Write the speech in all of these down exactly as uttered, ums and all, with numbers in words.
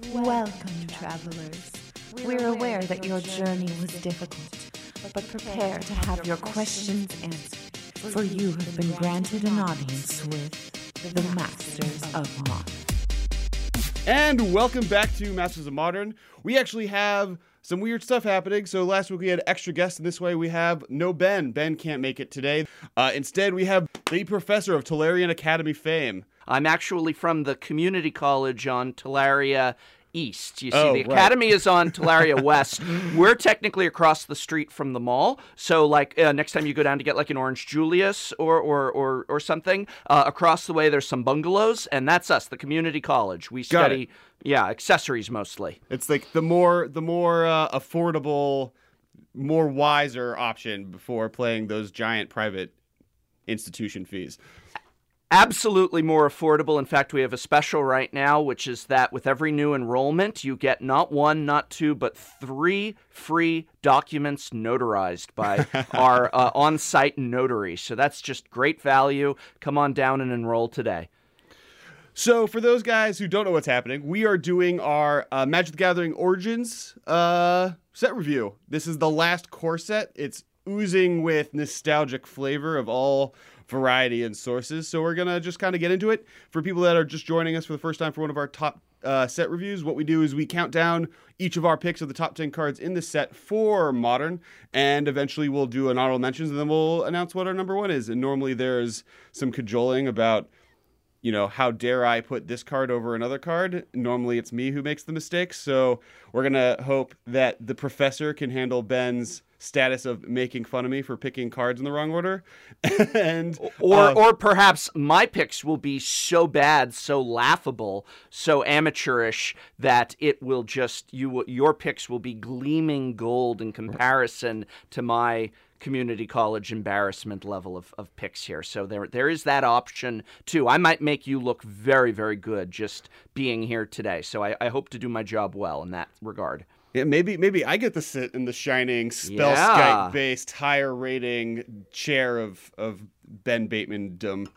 Welcome, travelers. We're aware that your journey was difficult, but prepare to have your questions answered, for you have been granted an audience with the Masters of Modern. And welcome back to Masters of Modern. We actually have some weird stuff happening. So last week we had extra guests, and this way we have no Ben. Ben can't make it today. Uh, instead, we have the professor of Tolarian Academy fame. I'm actually from the community college on Talaria East. You see, Oh, the right. academy is on Talaria West. We're technically across the street from the mall. So, like, uh, next time you go down to get, like, an Orange Julius or or or, or something, uh, across the way there's some bungalows, and that's us, the community college. We Got study, it. yeah, accessories mostly. It's like the more the more uh, affordable, more wiser option before playing those giant private institution fees. Absolutely more affordable. In fact, we have a special right now, which is that with every new enrollment, you get not one, not two, but three free documents notarized by our uh, on-site notary. So that's just great value. Come on down and enroll today. So for those guys who don't know what's happening, we are doing our uh, Magic the Gathering Origins uh, set review. This is the last core set. It's oozing with nostalgic flavor of all variety and sources. So we're going to just kind of get into it. For people that are just joining us for the first time for one of our top uh, set reviews, what we do is we count down each of our picks of the top ten cards in the set for Modern, and eventually we'll do an honorable mentions, and then we'll announce what our number one is. And normally there's some cajoling about, you know, how dare I put this card over another card? Normally it's me who makes the mistakes. So we're going to hope that the professor can handle Ben's status of making fun of me for picking cards in the wrong order. and Or uh, or perhaps my picks will be so bad, so laughable, so amateurish that it will just, you will- your picks will be gleaming gold in comparison to my community college embarrassment level of, of picks here. So there there is that option too. I might make you look very, very good just being here today. So I, I hope to do my job well in that regard. yeah, maybe maybe I get to sit in the shining spell Yeah. Skype based higher rating chair of of Ben Bateman dumb.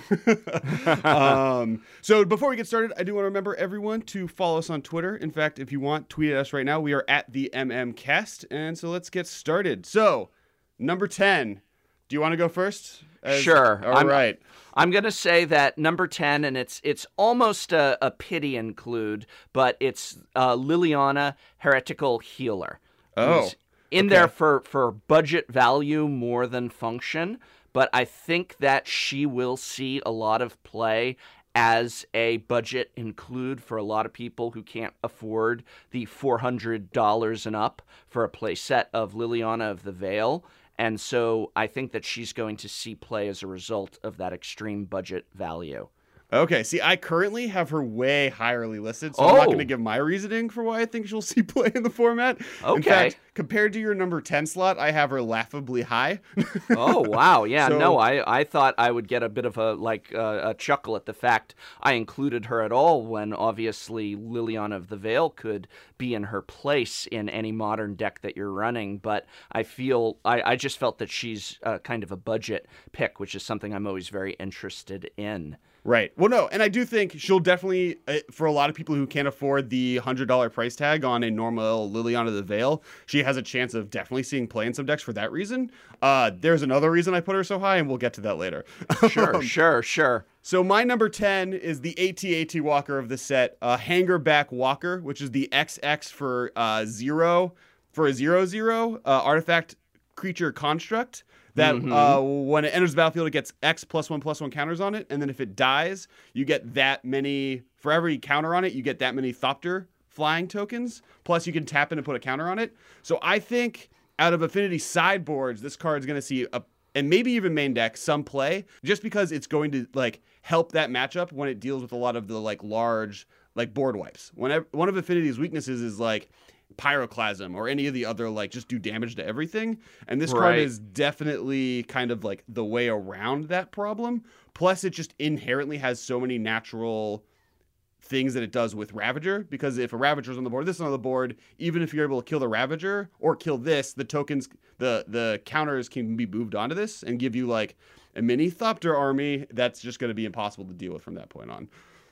um, so before we get started, I do want to remember everyone to follow us on Twitter. In fact, if you want, tweet at us right now. We are at the M M Cast, and so let's get started. So number ten. Do you want to go first? As- Sure. All I'm, right. I'm going to say that number ten, and it's it's almost a, a pity include, but it's uh, Liliana, Heretical Healer. Oh, Who's in okay. there for, for budget value more than function, but I think that she will see a lot of play as a budget include for a lot of people who can't afford the four hundred dollars and up for a playset of Liliana of the Veil. And so I think that she's going to see play as a result of that extreme budget value. Okay, see, I currently have her way higherly listed, so I'm not Oh. going to give my reasoning for why I think she'll see play in the format. In Okay. fact, compared to your number ten slot, I have her laughably high. Oh, wow. Yeah, So- no, I, I thought I would get a bit of a, like, uh, a chuckle at the fact I included her at all when obviously Liliana of the Veil could be in her place in any modern deck that you're running. But I feel, I, I just felt that she's uh, kind of a budget pick, which is something I'm always very interested in. Right. Well, no, and I do think she'll definitely, uh, for a lot of people who can't afford the one hundred dollars price tag on a normal Liliana of the Veil, she has a chance of definitely seeing play in some decks for that reason. Uh, there's another reason I put her so high, and we'll get to that later. Sure, sure, sure. So my number ten is the AT-AT Walker of the set, uh, Hangerback Walker, which is the X X for uh, zero, for a zero zero uh, artifact creature construct. That Mhm. uh, when it enters the battlefield, it gets X plus one plus one counters on it, and then if it dies, you get that many, for every counter on it, you get that many Thopter flying tokens, plus you can tap in and put a counter on it. So I think out of Affinity sideboards, this card's going to see, a, and maybe even main deck, some play, just because it's going to like help that matchup when it deals with a lot of the like large like board wipes. Whenever, one of Affinity's weaknesses is like Pyroclasm or any of the other like just do damage to everything, and this card Right. is definitely kind of like the way around that problem. Plus it just inherently has so many natural things that it does with Ravager, because if a Ravager's on the board, this is on the board, even if you're able to kill the Ravager or kill this, the tokens, the the counters can be moved onto this and give you like a mini Thopter army that's just going to be impossible to deal with from that point on.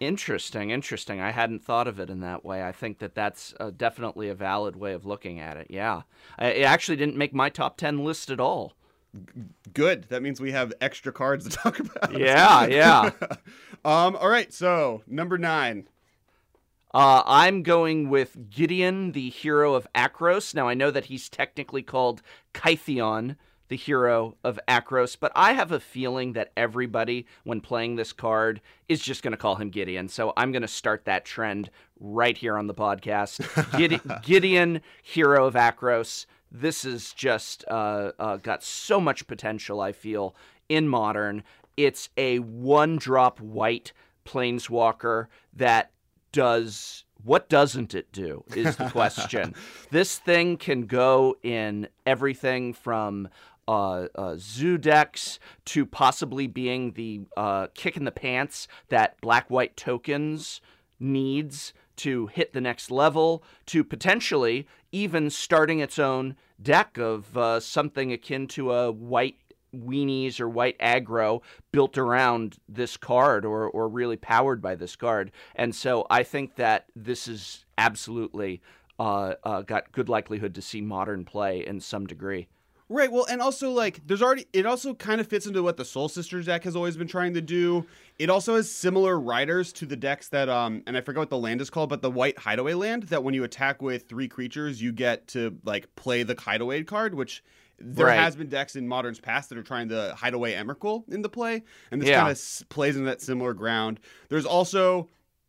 Interesting, interesting. I hadn't thought of it in that way. I think that that's uh, definitely a valid way of looking at it. Yeah. I, it actually didn't make my top ten list at all. Good. That means we have extra cards to talk about. Yeah, yeah. um. All right. So number nine. Uh, I'm going with Gideon, the hero of Akros. Now, I know that he's technically called Kytheon, the hero of Akros, but I have a feeling that everybody, when playing this card, is just going to call him Gideon. So I'm going to start that trend right here on the podcast. Gide- Gideon, hero of Akros. This is just uh, uh, got so much potential, I feel, in Modern. It's a one-drop white planeswalker that does... What doesn't it do is the question. This thing can go in everything from uh, uh, zoo decks to possibly being the uh, kick in the pants that black-white tokens needs to hit the next level, to potentially even starting its own deck of uh, something akin to a white weenies or white aggro built around this card or or really powered by this card. And so I think that this is absolutely uh, uh, got good likelihood to see Modern play in some degree. Right. Well, and also, like, there's already, it also kind of fits into what the Soul Sisters deck has always been trying to do. It also has similar riders to the decks that, um, and I forget what the land is called, but the white Hideaway land, that when you attack with three creatures, you get to, like, play the Hideaway card, which there Right. has been decks in Modern's past that are trying to hide away Emrakul into play, and this Yeah. kind of s- plays in that similar ground. There's also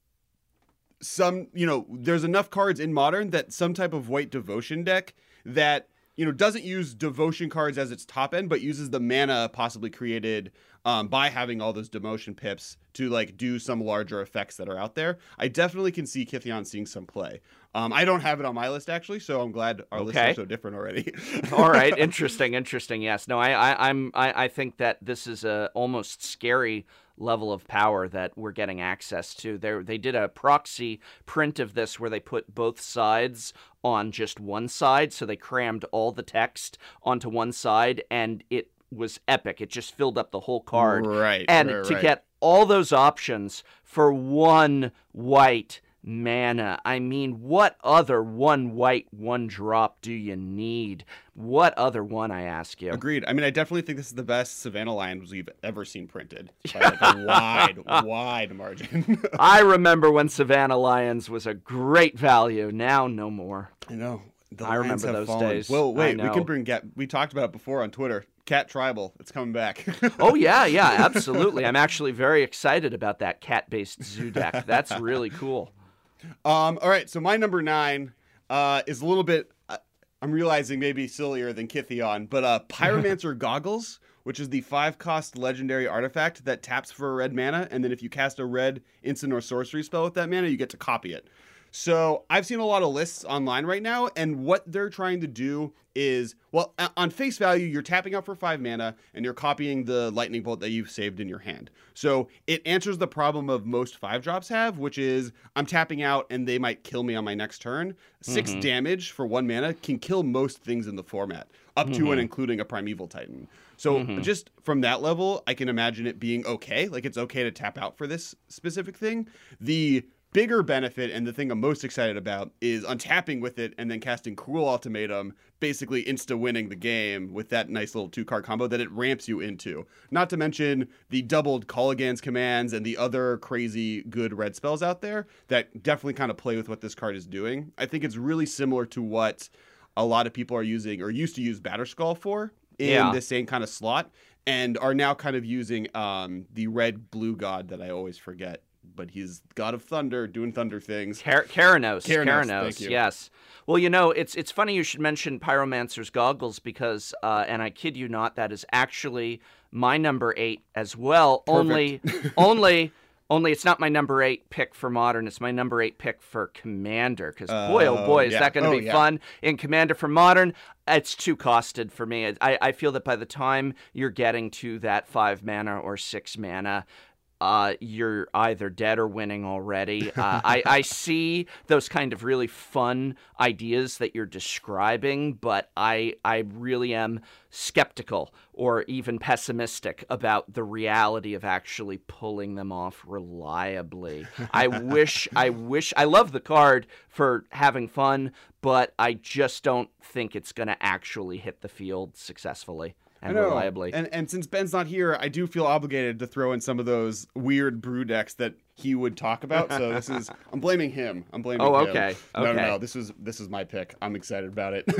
some, you know, there's enough cards in Modern that some type of white devotion deck that, you know, doesn't use devotion cards as its top end, but uses the mana possibly created um, by having all those demotion pips to, like, do some larger effects that are out there. I definitely can see Kytheon seeing some play. Um, I don't have it on my list, actually, so I'm glad our lists Okay. are so different already. All right, interesting, interesting. Yes, no, I, I, I'm, I, I think that this is a almost scary level of power that we're getting access to. There, they did a proxy print of this where they put both sides on just one side, so they crammed all the text onto one side, and it was epic. It just filled up the whole card, Right, and right, to right. get all those options for one white mana. I mean, what other one white, one drop do you need? What other one, I ask you? Agreed. I mean, I definitely think this is the best Savannah Lions we've ever seen printed by, like, a wide, wide margin. I remember when Savannah Lions was a great value. Now, no more. I know. The I Lions remember have those fallen. days. Well, I wait, we know. can bring Cat. We talked about it before on Twitter. Cat Tribal. It's coming back. Oh, yeah, yeah, absolutely. I'm actually very excited about that cat-based zoo deck. That's really cool. Um, all right, so my number nine uh, is a little bit, uh, I'm realizing maybe sillier than Kytheon, but uh, Pyromancer Goggles, which is the five-cost legendary artifact that taps for a red mana, and then if you cast a red instant or sorcery spell with that mana, you get to copy it. So I've seen a lot of lists online right now, and what they're trying to do is, well, a- on face value, you're tapping out for five mana, and you're copying the lightning bolt that you've saved in your hand. So it answers the problem of most five drops have, which is I'm tapping out, and they might kill me on my next turn. Six Mm-hmm. damage for one mana can kill most things in the format, up to Mm-hmm. and including a Primeval Titan. So just from that level, I can imagine it being okay. Like, it's okay to tap out for this specific thing. The bigger benefit, and the thing I'm most excited about, is untapping with it and then casting Cruel Ultimatum, basically insta-winning the game with that nice little two-card combo that it ramps you into. Not to mention the doubled Call Against commands and the other crazy good red spells out there that definitely kind of play with what this card is doing. I think it's really similar to what a lot of people are using, or used to use Batterskull for, in Yeah. the same kind of slot, and are now kind of using um, the red-blue god that I always forget. But he's God of Thunder, doing thunder things. Car- Keranos. Keranos, Keranos, thank you. yes. Well, you know, it's it's funny you should mention Pyromancer's Goggles because, uh, and I kid you not, that is actually my number eight as well. Only, only, only it's not my number eight pick for Modern. It's my number eight pick for Commander because, boy, oh boy, is yeah. that going to Oh, be yeah. fun. In Commander for Modern, it's too costed for me. I, I feel that by the time you're getting to that five mana or six mana, uh, you're either dead or winning already. Uh, I, I see those kind of really fun ideas that you're describing, but I I really am skeptical or even pessimistic about the reality of actually pulling them off reliably. I wish, I wish, I love the card for having fun, but I just don't think it's going to actually hit the field successfully and reliably. And and since Ben's not here, I do feel obligated to throw in some of those weird brew decks that he would talk about. So this is, I'm blaming him. I'm blaming oh, him. okay. No, okay. no, no. This is this is my pick. I'm excited about it.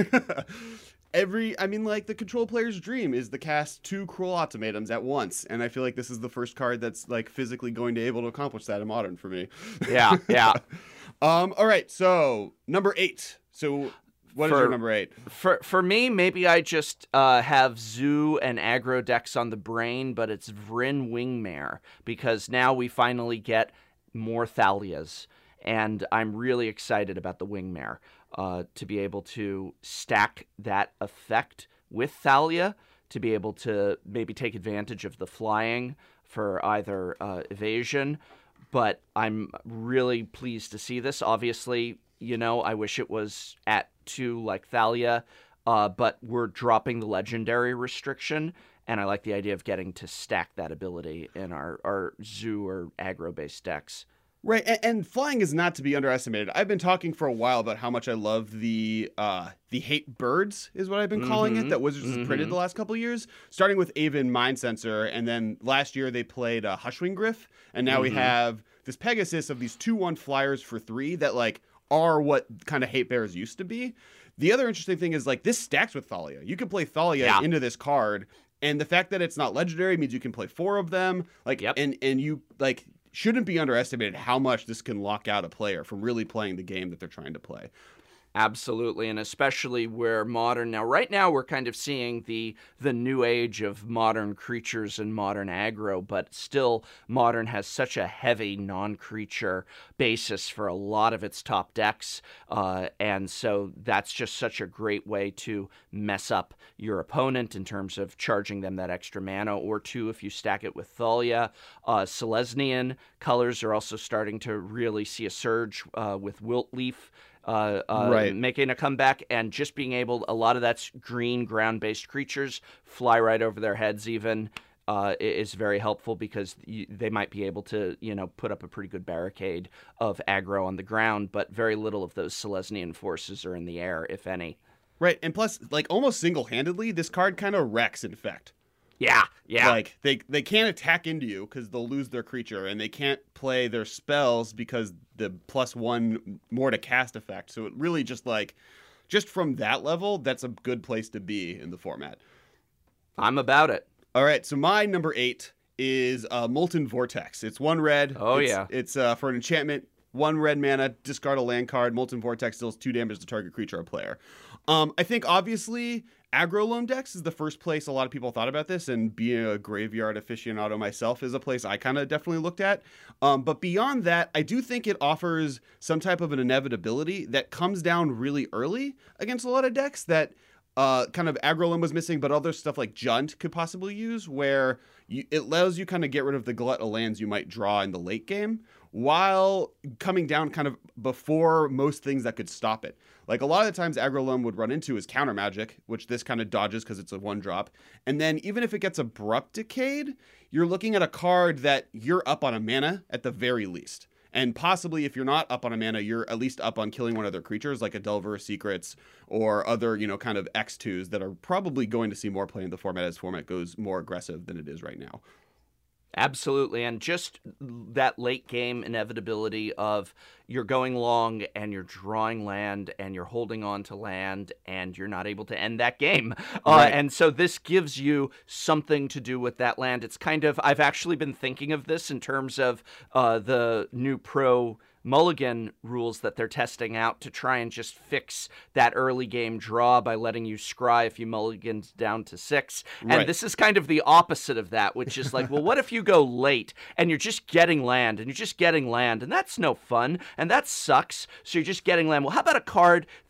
Every, I mean, like, the control player's dream is to cast two Cruel Ultimatums at once, and I feel like this is the first card that's, like, physically going to be able to accomplish that in Modern for me. Yeah, yeah. um. All right, so, number eight. So, what for, is your number eight? For for me, maybe I just uh, have Zoo and aggro decks on the brain, but it's Vryn Wingmare, because now we finally get more Thalias, and I'm really excited about the Wingmare. Uh, to be able to stack that effect with Thalia, to be able to maybe take advantage of the flying for either uh, evasion. But I'm really pleased to see this. Obviously, you know, I wish it was at two like Thalia, uh, but we're dropping the legendary restriction, and I like the idea of getting to stack that ability in our, our Zoo or aggro-based decks. Right, and, and flying is not to be underestimated. I've been talking for a while about how much I love the uh, the hate birds, is what I've been calling mm-hmm. it, that Wizards mm-hmm. has printed the last couple of years, starting with Aven Mind Sensor, and then last year they played uh, Hushwing Griff, and now mm-hmm. we have this Pegasus of these two one flyers for three that, like, are what kind of hate bears used to be. The other interesting thing is, like, this stacks with Thalia. You can play Thalia yeah. into this card, and the fact that it's not legendary means you can play four of them, like, yep. and, and you, like... shouldn't be underestimated how much this can lock out a player from really playing the game that they're trying to play. Absolutely, and especially where Modern now, right now we're kind of seeing the the new age of Modern creatures and Modern aggro, but still Modern has such a heavy non-creature basis for a lot of its top decks, uh, and so that's just such a great way to mess up your opponent in terms of charging them that extra mana, or two, if you stack it with Thalia. Uh, Selesnyan colors are also starting to really see a surge uh, with Wiltleaf, Uh, uh, right. making a comeback, and just being able, a lot of that's green ground-based creatures, fly right over their heads even, uh, is very helpful, because you, they might be able to, you know, put up a pretty good barricade of aggro on the ground, but very little of those Selesnyan forces are in the air, if any. Right, and plus, like, almost single-handedly, this card kind of wrecks Infect. Yeah, yeah. Like, they they can't attack into you because they'll lose their creature, and they can't play their spells because the plus one more to cast effect. So it really just, like, just from that level, that's a good place to be in the format. I'm about it. All right, so my number eight is uh, Molten Vortex. It's one red. Oh, it's, yeah. It's uh, for an enchantment, one red mana, discard a land card. Molten Vortex deals two damage to target creature or player. Um, I think, obviously, aggro loam decks is the first place a lot of people thought about this, and being a graveyard aficionado myself is a place I kind of definitely looked at. Um, but beyond that, I do think it offers some type of an inevitability that comes down really early against a lot of decks that uh, kind of aggro loam was missing, but other stuff like Junt could possibly use, where you, it allows you kind of get rid of the glut of lands you might draw in the late game, while coming down kind of before most things that could stop it. Like, a lot of the times aggro loam would run into is counter magic, which this kind of dodges because it's a one drop. And then even if it gets abrupt decayed, you're looking at a card that you're up on a mana at the very least. And possibly if you're not up on a mana, you're at least up on killing one of their creatures, like a Delver Secrets or other, you know, kind of X twos that are probably going to see more play in the format as format goes more aggressive than it is right now. Absolutely, and just that late game inevitability of you're going long and you're drawing land and you're holding on to land and you're not able to end that game. Right. Uh, and so this gives you something to do with that land. It's kind of, I've actually been thinking of this in terms of uh, the new pro mulligan rules that they're testing out to try and just fix that early game draw by letting you scry if you mulligans down to six. And Right. this is kind of the opposite of that, which is like, well, what if you go late and you're just getting land and you're just getting land, and that's no fun and that sucks. So you're just getting land. Well, how about a card that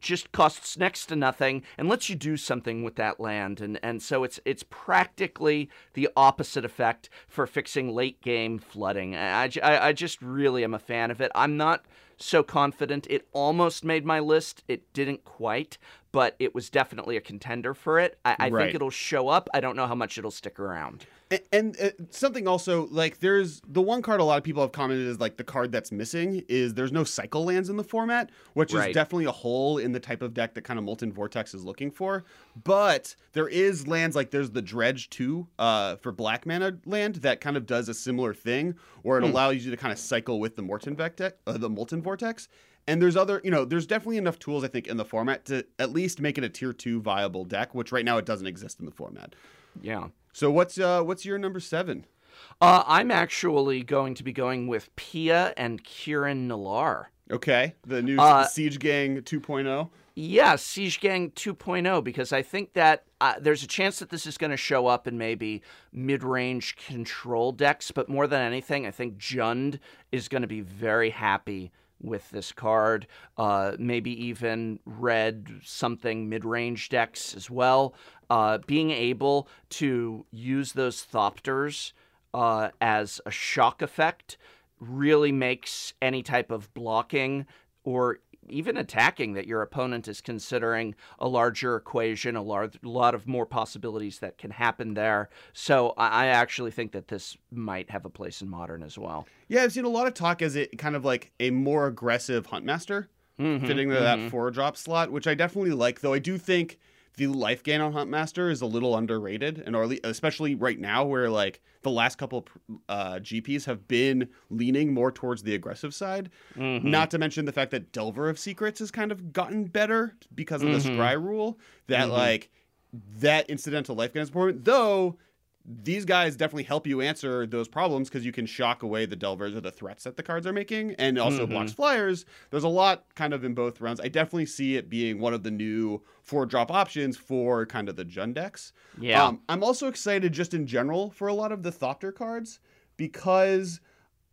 just costs next to nothing and lets you do something with that land. And, and so it's it's practically the opposite effect for fixing late game flooding. I, I, I just really am a fan of it. I'm not so confident. It almost made my list. It didn't quite, but it was definitely a contender for it. I, I Right. think it'll show up. I don't know how much it'll stick around. And, and uh, something also, like, there's the one card a lot of people have commented is like the card that's missing is there's no cycle lands in the format, which Right. is definitely a hole in the type of deck that kind of Molten Vortex is looking for. But there is lands like there's the Dredge two uh, for black mana land that kind of does a similar thing, where it Hmm. allows you to kind of cycle with the Molten Vortex, uh, the Molten Vortex. And there's other, you know, there's definitely enough tools, I think, in the format to at least make it a tier two viable deck, which right now it doesn't exist in the format. Yeah. So what's uh what's your number seven? Uh, I'm actually going to be going with Pia and Kieran Nalaar. Okay, the new Uh, Siege Gang 2.0. Yeah, Siege Gang 2.0, because I think that uh, there's a chance that this is going to show up in maybe mid-range control decks, but more than anything, I think Jund is going to be very happy with this card. Uh, maybe even red something mid-range decks as well. Uh, being able to use those Thopters uh, as a shock effect really makes any type of blocking or even attacking that your opponent is considering a larger equation, a large, lot of more possibilities that can happen there. So I, I actually think that this might have a place in Modern as well. Yeah, I've seen a lot of talk as it kind of like a more aggressive Huntmaster, Mhm, fitting into mhm. that four drop slot, which I definitely like. Though I do think the life gain on Huntmaster is a little underrated, and or le- especially right now where like the last couple uh, G Ps have been leaning more towards the aggressive side. Mhm. Not to mention the fact that Delver of Secrets has kind of gotten better because of the Mhm. scry rule. That Mhm. like that incidental life gain is important, though. These guys definitely help you answer those problems because you can shock away the Delvers or the threats that the cards are making, and also Mhm. blocks flyers. There's a lot kind of in both rounds. I definitely see it being one of the new four drop options for kind of the Jund decks. Yeah. Um, I'm also excited just in general for a lot of the Thopter cards because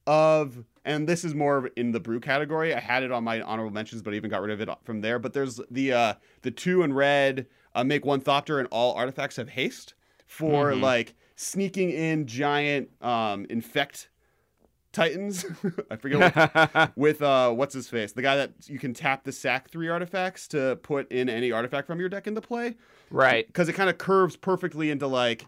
of, and this is more in the brew category. I had it on my honorable mentions, but I even got rid of it from there. But there's the uh, the two and red uh, make one Thopter and all artifacts have haste for Mhm. like sneaking in giant um, infect titans. I forget what, with uh, what's his face, the guy that you can tap the sack three artifacts to put in any artifact from your deck into play. Right. Because it kind of curves perfectly into like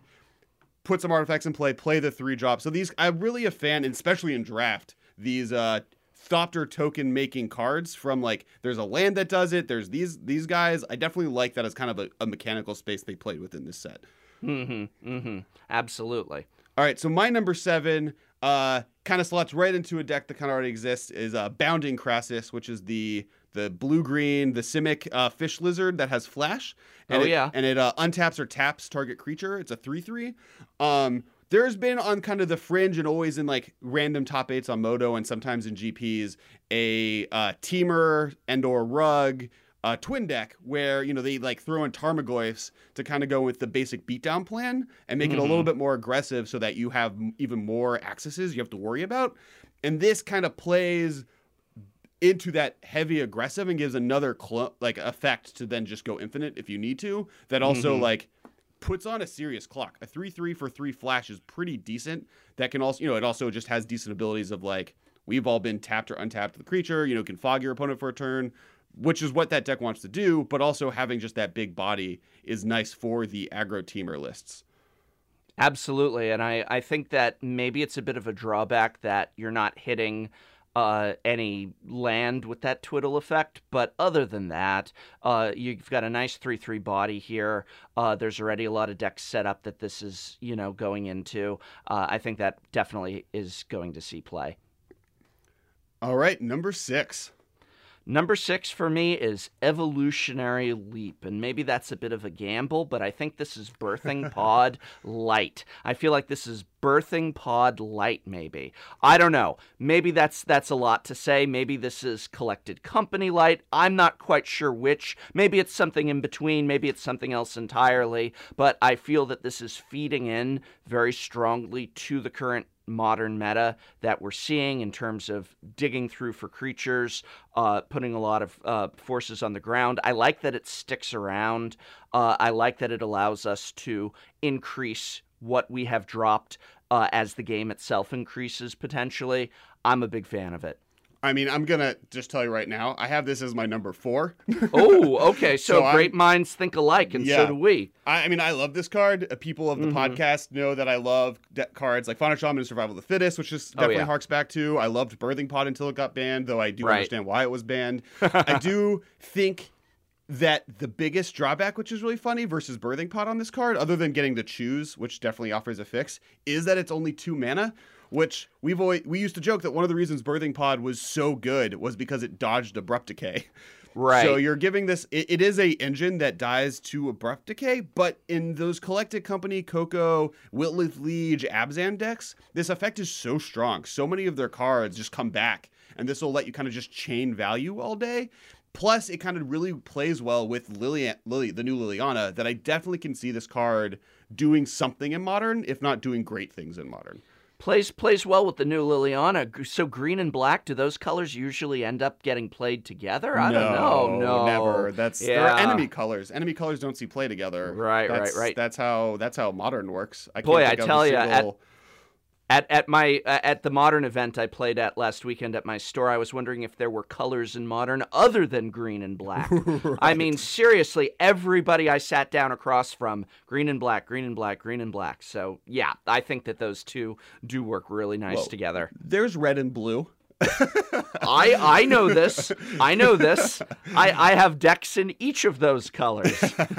put some artifacts in play, play the three drop. So these, I'm really a fan, and especially in draft, these uh Thopter token making cards from like there's a land that does it. There's these these guys. I definitely like that as kind of a, a mechanical space they played within this set. Mm-hmm. Mm-hmm. Absolutely. All right, so my number seven uh, kind of slots right into a deck that kind of already exists is uh, Bounding Crassus, which is the the blue-green, the Simic uh, fish lizard that has flash. And Oh, it, yeah. And it uh, untaps or taps target creature. It's a three three. Um, there's been on kind of the fringe and always in like random top eights on Moto and sometimes in G Ps, a uh, Teamer and or Rug uh, twin deck where, you know, they like throw in Tarmogoyfs to kind of go with the basic beatdown plan and make it a little bit more aggressive so that you have m- even more accesses you have to worry about. And this kind of plays into that heavy aggressive and gives another cl- like effect to then just go infinite if you need to. That also Mhm. like puts on a serious clock. A three three for three flash is pretty decent. That can also, you know, it also just has decent abilities of like we've all been tapped or untapped the creature. You know, can fog your opponent for a turn, which is what that deck wants to do. But also having just that big body is nice for the aggro teamer lists. Absolutely. And I, I think that maybe it's a bit of a drawback that you're not hitting uh, any land with that twiddle effect. But other than that, uh, you've got a nice three three body here. Uh, there's already a lot of decks set up that this is, you know, going into. Uh, I think that definitely is going to see play. All right, number six. Number six for me is Evolutionary Leap, and maybe that's a bit of a gamble, but I think this is Birthing Pod Light. I feel like this is Birthing Pod Light, maybe. I don't know. Maybe that's that's a lot to say. Maybe this is Collected Company Light. I'm not quite sure which. Maybe it's something in between. Maybe it's something else entirely. But I feel that this is feeding in very strongly to the current modern meta that we're seeing in terms of digging through for creatures, uh, putting a lot of uh, forces on the ground. I like that it sticks around. Uh, I like that it allows us to increase what we have dropped uh, as the game itself increases potentially. I'm a big fan of it. I mean, I'm going to just tell you right now, I have this as my number four. Oh, okay. So, So great I'm- minds think alike, and Yeah. so do we. I, I mean, I love this card. Uh, People of the Mhm. podcast know that I love de- cards like Fauna Shaman and Survival of the Fittest, which just Oh, definitely yeah. harks back to. I loved Birthing Pod until it got banned, though I do Right. understand why it was banned. I do think that the biggest drawback, which is really funny, versus Birthing Pod on this card, other than getting to choose, which definitely offers a fix, is that it's only two mana. Which we've always, we used to joke that one of the reasons Birthing Pod was so good was because it dodged Abrupt Decay. Right. So you're giving this, it, it is a engine that dies to Abrupt Decay, but in those Collected Company, Coco, Witlith Liege, Abzan decks, this effect is so strong. So many of their cards just come back, and this will let you kind of just chain value all day. Plus, it kind of really plays well with Lily, Lily, the new Liliana, that I definitely can see this card doing something in Modern, if not doing great things in Modern. Plays plays well with the new Liliana. So green and black, do those colors usually end up getting played together? I don't know. No, never. That's yeah. they're enemy colors. Enemy colors don't see play together. Right, right, that's, right. That's how that's how Modern works. I Boy, can't I think tell of a ya, at- single... At at my uh, at the Modern event I played at last weekend at my store, I was wondering if there were colors in Modern other than green and black. I mean, seriously, everybody I sat down across from, green and black, green and black, green and black. So yeah, I think that those two do work really nice Whoa. together. There's red and blue. I I know this. I know this. I, I have decks in each of those colors.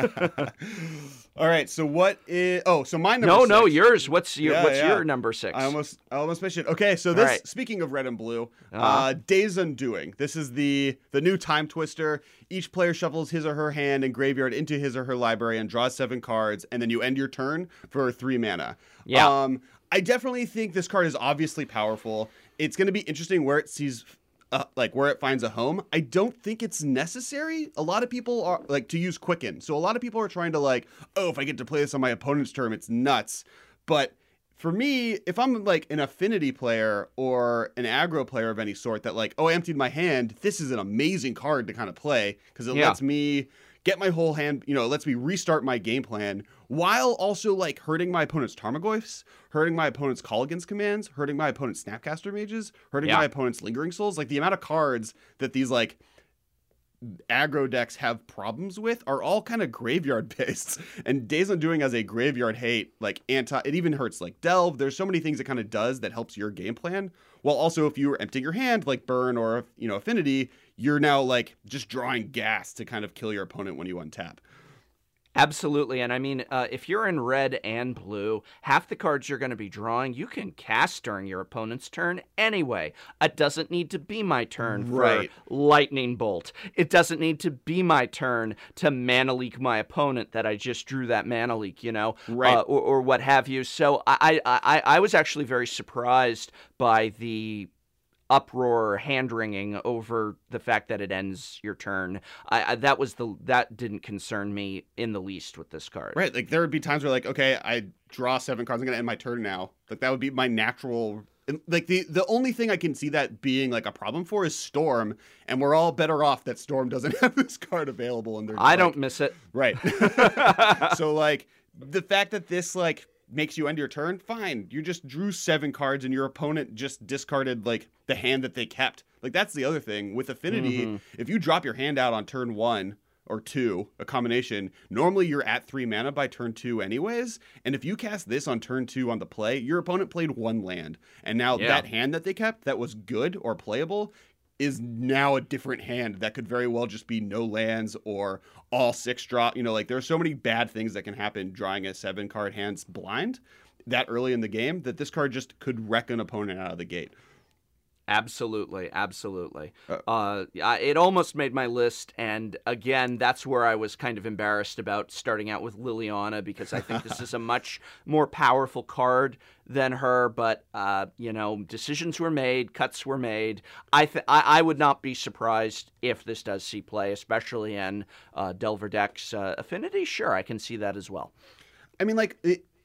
All right, so what is... Oh, so my number No, six. no, yours. What's your Yeah, What's yeah. your number six? I almost, I almost mentioned. Okay, so this. right. Speaking of red and blue, Uh-huh. uh, Days Undoing. This is the the new time twister. Each player shuffles his or her hand and graveyard into his or her library and draws seven cards, and then you end your turn for three mana. Yeah. Um, I definitely think this card is obviously powerful. It's going to be interesting where it sees. Uh, like where it finds a home. I don't think it's necessary. A lot of people are like to use Quicken. So a lot of people are trying to like, oh, if I get to play this on my opponent's turn, it's nuts. But for me, if I'm like an affinity player or an aggro player of any sort that like, oh, I emptied my hand, this is an amazing card to kind of play because it Yeah. lets me get my whole hand, you know, it lets me restart my game plan while also like hurting my opponent's Tarmogoyfs, hurting my opponent's Call Against commands, hurting my opponent's Snapcaster Mages, hurting Yeah. my opponent's Lingering Souls. Like the amount of cards that these like aggro decks have problems with are all kind of graveyard based. And Days Undoing as a graveyard hate, like anti, it even hurts like Delve. There's so many things it kind of does that helps your game plan. While also if you were emptying your hand like Burn or, you know, Affinity, you're now like just drawing gas to kind of kill your opponent when you untap. Absolutely. And I mean, uh, if you're in red and blue, half the cards you're going to be drawing, you can cast during your opponent's turn anyway. It doesn't need to be my turn for Right. Lightning Bolt. It doesn't need to be my turn to mana leak my opponent that I just drew that mana leak, you know, Right. uh, or, or what have you. So I, I, I, I was actually very surprised by the uproar, hand wringing over the fact that it ends your turn. I, I that was the that didn't concern me in the least with this card. Right. Like there would be times where like, okay, I draw seven cards. I'm going to end my turn now. Like that would be my natural. Like the, the only thing I can see that being like a problem for is Storm. And we're all better off that Storm doesn't have this card available in their I deck. don't miss it. Right. So like the fact that this like makes you end your turn, fine. You just drew seven cards and your opponent just discarded like the hand that they kept. Like that's the other thing with Affinity. Mm-hmm. If you drop your hand out on turn one or two, a combination, normally you're at three mana by turn two anyways. And if you cast this on turn two on the play, your opponent played one land. And now Yeah. that hand that they kept that was good or playable is now a different hand that could very well just be no lands or all six drop. You know, like there's so many bad things that can happen drawing a seven card hands blind that early in the game that this card just could wreck an opponent out of the gate. Absolutely, absolutely. Uh, Uh, I- it almost made my list, and again, that's where I was kind of embarrassed about starting out with Liliana because I think this is a much more powerful card than her. But uh, you know, decisions were made, cuts were made. I th- I, I would not be surprised if this does see play, especially in uh, Delver decks. Uh, Affinity, sure, I can see that as well. I mean, like, it,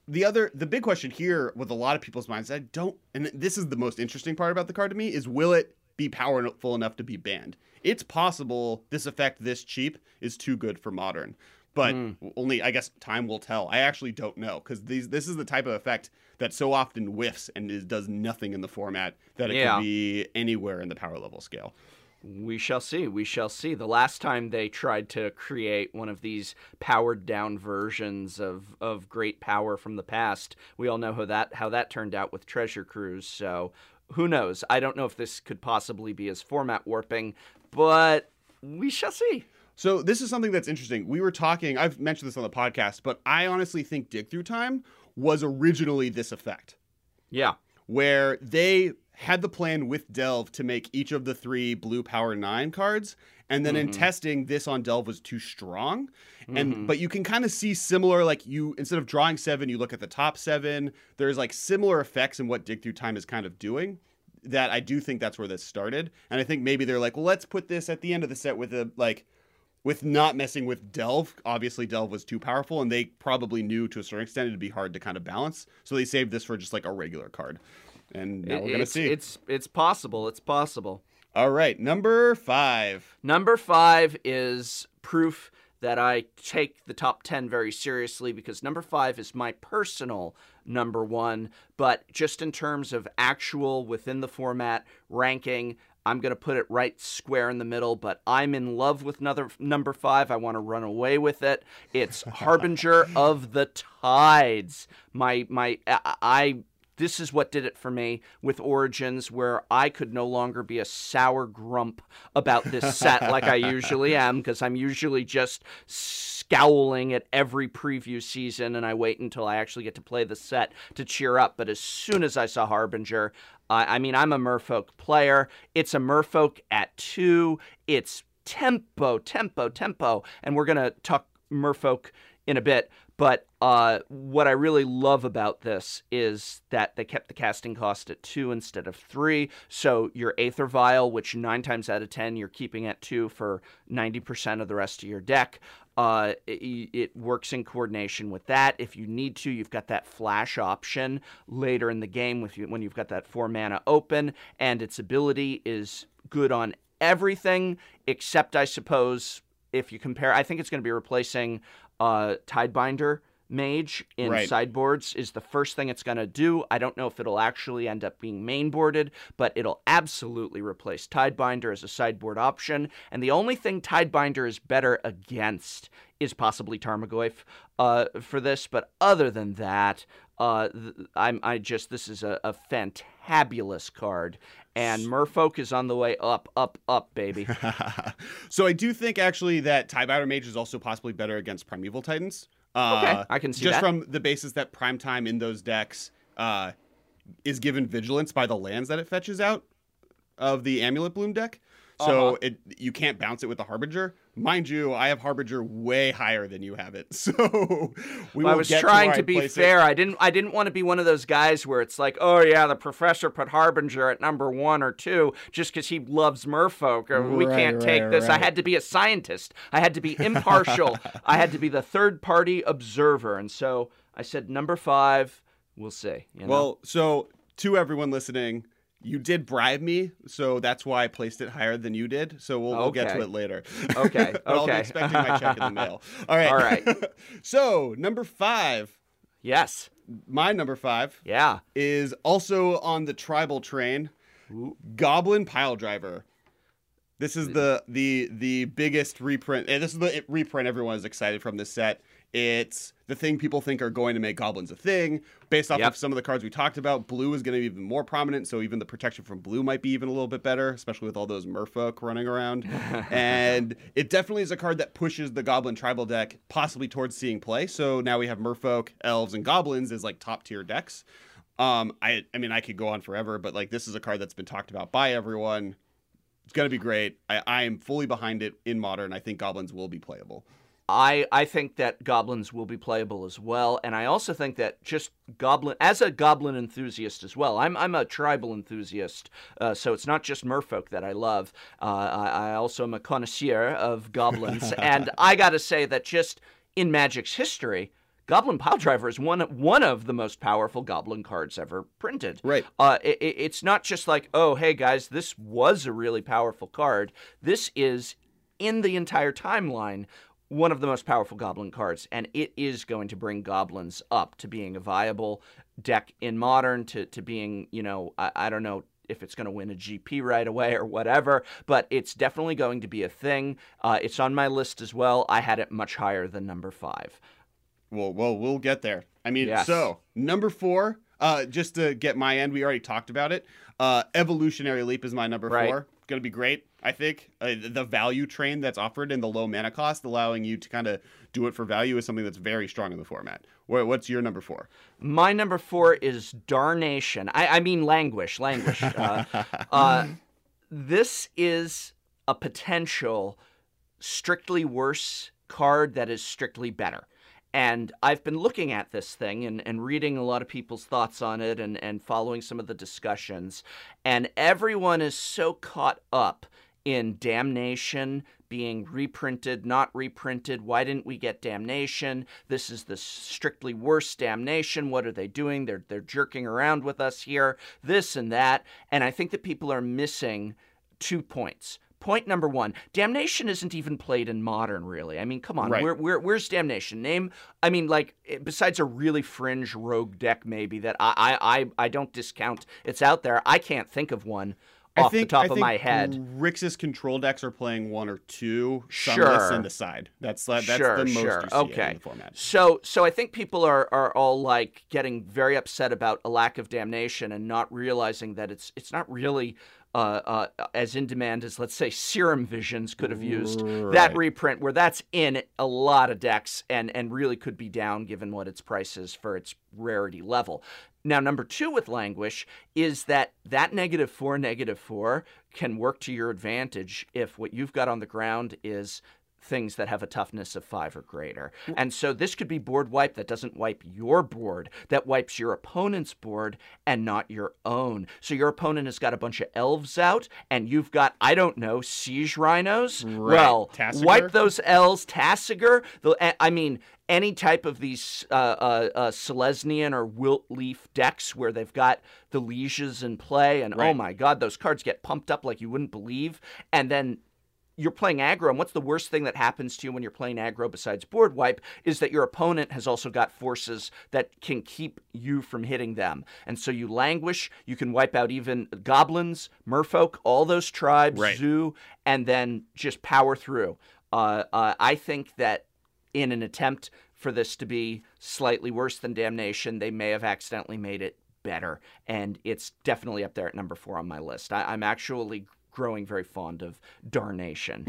the other, the big question here with a lot of people's minds, I don't, and this is the most interesting part about the card to me, is will it be powerful enough to be banned? It's possible this effect this cheap is too good for Modern, but mm. only, I guess, time will tell. I actually don't know, because these this is the type of effect that so often whiffs and is, does nothing in the format that it yeah. could be anywhere in the power level scale. We shall see. We shall see. The last time they tried to create one of these powered-down versions of, of great power from the past, we all know how that how that turned out with Treasure Cruise. So who knows? I don't know if this could possibly be as format warping, but we shall see. So this is something that's interesting. We were talking, I've mentioned this on the podcast, but I honestly think Dig Through Time was originally this effect. Yeah. Where they had the plan with Delve to make each of the three blue power nine cards, and then mm-hmm. in testing, this on Delve was too strong. And mm-hmm. but you can kind of see similar, like you instead of drawing seven, you look at the top seven. There's like similar effects in what Dig Through Time is kind of doing. That I do think that's where this started, and I think maybe they're like, well, let's put this at the end of the set with a like. With not messing with Delve. Obviously, Delve was too powerful, and they probably knew to a certain extent it'd be hard to kind of balance. So they saved this for just like a regular card. And now it, we're going to see. It's it's possible. It's possible. All right, number five. Number five is proof that I take the top ten very seriously, because number five is my personal number one. But just in terms of actual within the format ranking, I'm going to put it right square in the middle, but I'm in love with another number five. I want to run away with it. It's Harbinger of the Tides. My, my, I, I, this is what did it for me with Origins, where I could no longer be a sour grump about this set like I usually am, because I'm usually just scowling at every preview season, and I wait until I actually get to play the set to cheer up. But as soon as I saw Harbinger, Uh, I mean, I'm a Merfolk player. It's a Merfolk at two. It's tempo, tempo, tempo. And we're going to talk Merfolk in a bit. But uh, what I really love about this is that they kept the casting cost at two instead of three. So your Aether Vial, which nine times out of ten you're keeping at two for ninety percent of the rest of your deck, uh, it, it works in coordination with that. If you need to, you've got that flash option later in the game with you when you've got that four mana open, and its ability is good on everything except, I suppose, if you compare, I think it's going to be replacing uh, Tidebinder Mage in right. sideboards is the first thing it's going to do. I don't know if it'll actually end up being mainboarded, but it'll absolutely replace Tidebinder as a sideboard option. And the only thing Tidebinder is better against is possibly Tarmogoyf uh, for this. But other than that, uh, th- I'm I just this is a, a fantabulous card. And Merfolk is on the way up, up, up, baby. So I do think actually that Tidebinder Mage is also possibly better against Primeval Titans. Uh, okay, I can see just that. Just from the basis that Primetime in those decks uh, is given vigilance by the lands that it fetches out of the Amulet Bloom deck. So uh-huh. it you can't bounce it with the Harbinger. Mind you, I have Harbinger way higher than you have it. So we well, will I was get trying to, to be fair. It. I didn't I didn't want to be one of those guys where it's like, oh yeah, the professor put Harbinger at number one or two just because he loves Merfolk. Or we right, can't right, take this. right. I had to be a scientist. I had to be impartial. I had to be the third party observer. And so I said number five. We'll see. You know? Well, so to everyone listening, you did bribe me, so that's why I placed it higher than you did. So we'll, we'll get Okay. to it later. Okay, But I'll be okay. expecting my check in the mail. All right. All right. So number five, Yes. my number five, Yeah. is also on the tribal train, Goblin Pile Driver. This is the the the biggest reprint. And this is the reprint everyone is excited from this set. It's the thing people think are going to make goblins a thing. Based off Yep. of some of the cards we talked about, blue is going to be even more prominent, so even the protection from blue might be even a little bit better, especially with all those Merfolk running around. And it definitely is a card that pushes the Goblin tribal deck possibly towards seeing play. So now we have Merfolk, Elves, and Goblins as like top tier decks. Um, I I mean, I could go on forever, but like this is a card that's been talked about by everyone. It's going to be great. I, I am fully behind it in Modern. I think Goblins will be playable. I, I think that goblins will be playable as well, and I also think that just goblin as a goblin enthusiast as well. I'm I'm a tribal enthusiast, uh, so it's not just Merfolk that I love. Uh, I, I also am a connoisseur of goblins, and I got to say that just in Magic's history, Goblin Piledriver is one one of the most powerful Goblin cards ever printed. Right. Uh, it, it's not just like, oh, hey guys, this was a really powerful card. This is, in the entire timeline, one of the most powerful Goblin cards, and it is going to bring Goblins up to being a viable deck in Modern, to, to being, you know, I, I don't know if it's going to win a G P right away or whatever, but it's definitely going to be a thing. Uh, it's on my list as well. I had it much higher than number five. Well, well, we'll get there. I mean, Yes. so number four, uh, just to get my end, we already talked about it. Uh, Evolutionary Leap is my number Right. four. Going to be great, I think. Uh, the value train that's offered in the low mana cost, allowing you to kind of do it for value, is something that's very strong in the format. What, what's your number four? My number four is Darnation. I, I mean Languish. Languish. Uh, uh, this is a potential strictly worse card that is strictly better. And I've been looking at this thing and, and reading a lot of people's thoughts on it and, and following some of the discussions. And everyone is so caught up in Damnation being reprinted, not reprinted. Why didn't we get Damnation? This is the strictly worse Damnation. What are they doing? They're, they're jerking around with us here, this and that. And I think that people are missing two points. Point number one, Damnation isn't even played in Modern, really. I mean, come on, Right. where, where, where's Damnation? Name, I mean, like, besides a really fringe rogue deck, maybe, that I, I, I, I don't discount. It's out there. I can't think of one off I think, the top I of think my head. Rix's control decks are playing one or two. Sure. Sunless and Decide. That's, that's sure, the most sure. you see Okay. in the format. So, so I think people are, are all like getting very upset about a lack of Damnation and not realizing that it's it's not really uh, uh, as in demand as, let's say, Serum Visions could have used that Right. reprint, where that's in a lot of decks and and really could be down given what its price is for its rarity level. Now, number two with Languish is that that negative four, negative four can work to your advantage if what you've got on the ground is things that have a toughness of five or greater. And so this could be board wipe that doesn't wipe your board, that wipes your opponent's board and not your own. So your opponent has got a bunch of elves out and you've got, I don't know, siege rhinos? Right. Well, Tassiger? wipe those elves, Tassiger, the, I mean, any type of these uh, uh, uh, Selesnian or Wilt Leaf decks where they've got the lieges in play, and Right. oh my god, those cards get pumped up like you wouldn't believe, and then you're playing aggro, and what's the worst thing that happens to you when you're playing aggro besides board wipe is that your opponent has also got forces that can keep you from hitting them. And so you languish, you can wipe out even goblins, merfolk, all those tribes, Right. zoo, and then just power through. Uh, uh, I think that in an attempt for this to be slightly worse than Damnation, they may have accidentally made it better. And it's definitely up there at number four on my list. I, I'm actually growing very fond of Darnation.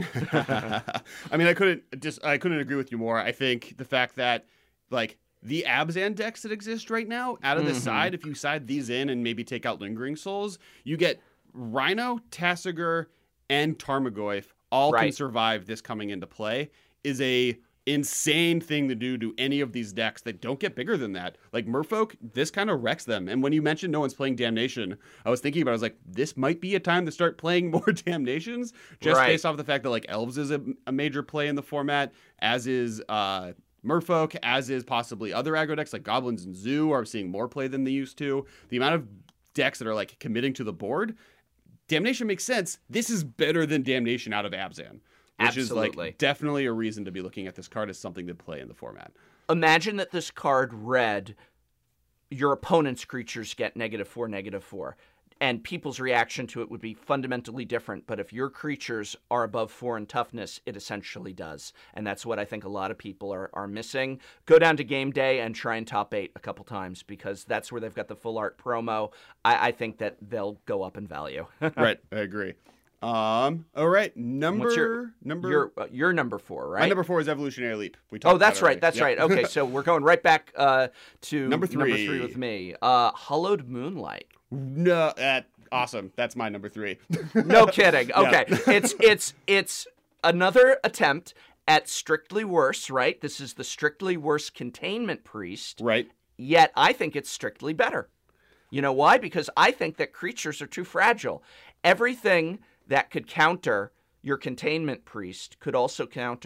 I mean, I couldn't just I couldn't agree with you more. I think the fact that like the Abzan decks that exist right now, out of the Mhm. side, if you side these in and maybe take out Lingering Souls, you get Rhino, Tassiger, and Tarmogoyf all can Right. survive this coming into play. Is a insane thing to do to any of these decks that don't get bigger than that. Like Merfolk, this kind of wrecks them. And when you mentioned no one's playing Damnation, I was thinking about it, I was like, this might be a time to start playing more Damnations, just Right. based off the fact that like Elves is a, a major play in the format, as is uh Merfolk, as is possibly other aggro decks like Goblins and Zoo are seeing more play than they used to. The amount of decks that are like committing to the board, Damnation makes sense. This is better than Damnation out of Abzan. Which Absolutely. is like definitely a reason to be looking at this card as something to play in the format. Imagine that this card read, your opponent's creatures get negative four, negative four. And people's reaction to it would be fundamentally different. But if your creatures are above four in toughness, it essentially does. And that's what I think a lot of people are, are missing. Go down to game day and try and top eight a couple times, because that's where they've got the full art promo. I, I think that they'll go up in value. Right, I agree. Um, all right, number What's your number your uh, your number four, right? my number four is Evolutionary Leap. We talked Oh, that's about it right. already. That's Yep. right. Okay, so we're going right back uh, to Number number three. three with me. Uh, Hollowed Moonlight. No, that awesome. That's my number three. No kidding. Yeah. Okay, it's it's it's another attempt at strictly worse. Right. This is the strictly worse Containment Priest. Right. Yet I think it's strictly better. You know why? Because I think that creatures are too fragile. Everything that could counter your Containment Priest could also counter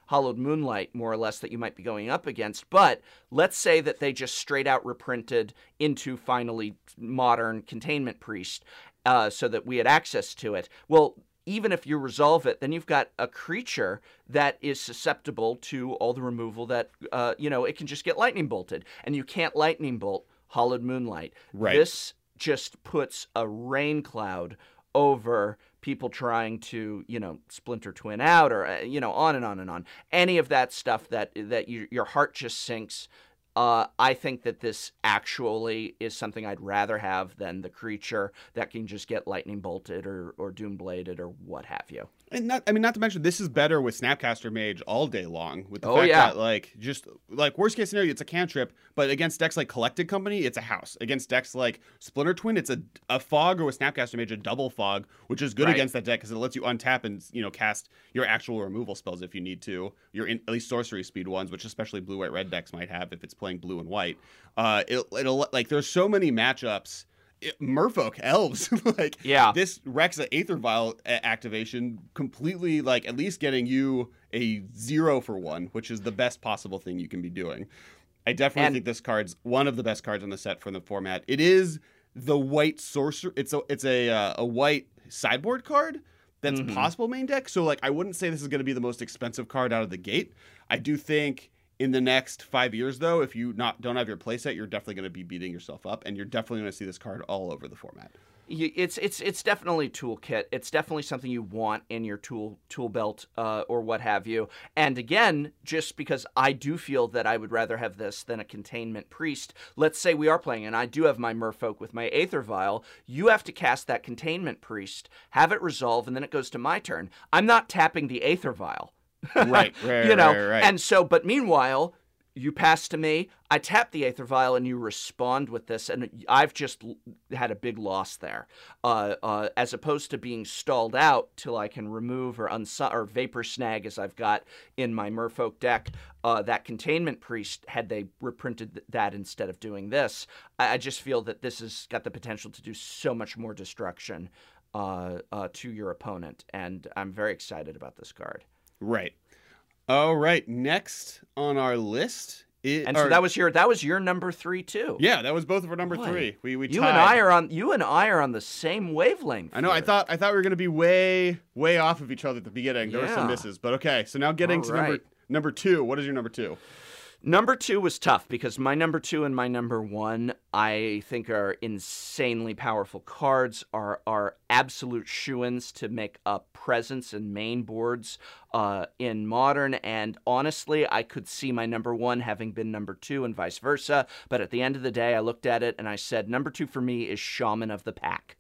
Hollowed Moonlight, more or less, that you might be going up against. But let's say that they just straight out reprinted into finally modern Containment Priest uh, so that we had access to it. Well, even if you resolve it, then you've got a creature that is susceptible to all the removal that, uh, you know, it can just get lightning bolted. And you can't lightning bolt Hollowed Moonlight. Right. This just puts a rain cloud over people trying to, you know, Splinter Twin out or, uh, you know, on and on and on. Any of that stuff that, that you, your heart just sinks. Uh, I think that this actually is something I'd rather have than the creature that can just get lightning bolted or, or doom bladed or what have you. And not, I mean, not to mention, this is better with Snapcaster Mage all day long. With the Oh, fact yeah. that, like, just like worst case scenario, it's a cantrip, but against decks like Collected Company, it's a house. Against decks like Splinter Twin, it's a a fog, or with Snapcaster Mage, a double fog, which is good Right. against that deck because it lets you untap and, you know, cast your actual removal spells if you need to. Your in, at least sorcery speed ones, which especially blue, white, red decks might have if it's playing blue and white. Uh, it, it'll like there's so many matchups. It, Merfolk elves like Yeah. this Rexa Aether Vial a- activation completely like at least getting you a zero for one, which is the best possible thing you can be doing. I definitely And- think this card's one of the best cards on the set from the format. It is the white sorcerer. It's a it's a uh, a white sideboard card that's Mhm. possible main deck. So like I wouldn't say this is going to be the most expensive card out of the gate. I do think. In the next five years, though, if you not don't have your playset, you're definitely going to be beating yourself up, and you're definitely going to see this card all over the format. You- It's it's it's definitely a toolkit. It's definitely something you want in your tool tool belt uh, or what have you. And again, just because I do feel that I would rather have this than a Containment Priest. Let's say we are playing, and I do have my Merfolk with my Aether Vial. You have to cast that Containment Priest, have it resolve, and then it goes to my turn. I'm not tapping the Aether Vial. Right, right, you know, right, right. and so, but meanwhile, you pass to me, I tap the Aether Vial, and you respond with this, and I've just l- had a big loss there, uh, uh, as opposed to being stalled out till I can remove or unsu- or Vapor Snag, as I've got in my Merfolk deck. Uh, that Containment Priest, had they reprinted th- that instead of doing this, I-, I just feel that this has got the potential to do so much more destruction uh, uh, to your opponent, and I'm very excited about this card. Right. All right. Next on our list, is, And so that was your that was your number three too. yeah, that was both of our number Boy, three. We we You tied. and I are on you and I are on the same wavelength. I know. I here. thought I thought we were going to be way way off of each other at the beginning. There were some Yeah. misses, but okay. So now getting All to number right. number two. What is your number two? Number two was tough because my number two and my number one, I think, are insanely powerful cards, are are absolute shoo-ins to make a presence in main boards uh, in Modern. And honestly, I could see my number one having been number two and vice versa. But at the end of the day, I looked at it and I said, number two for me is Shaman of the Pack.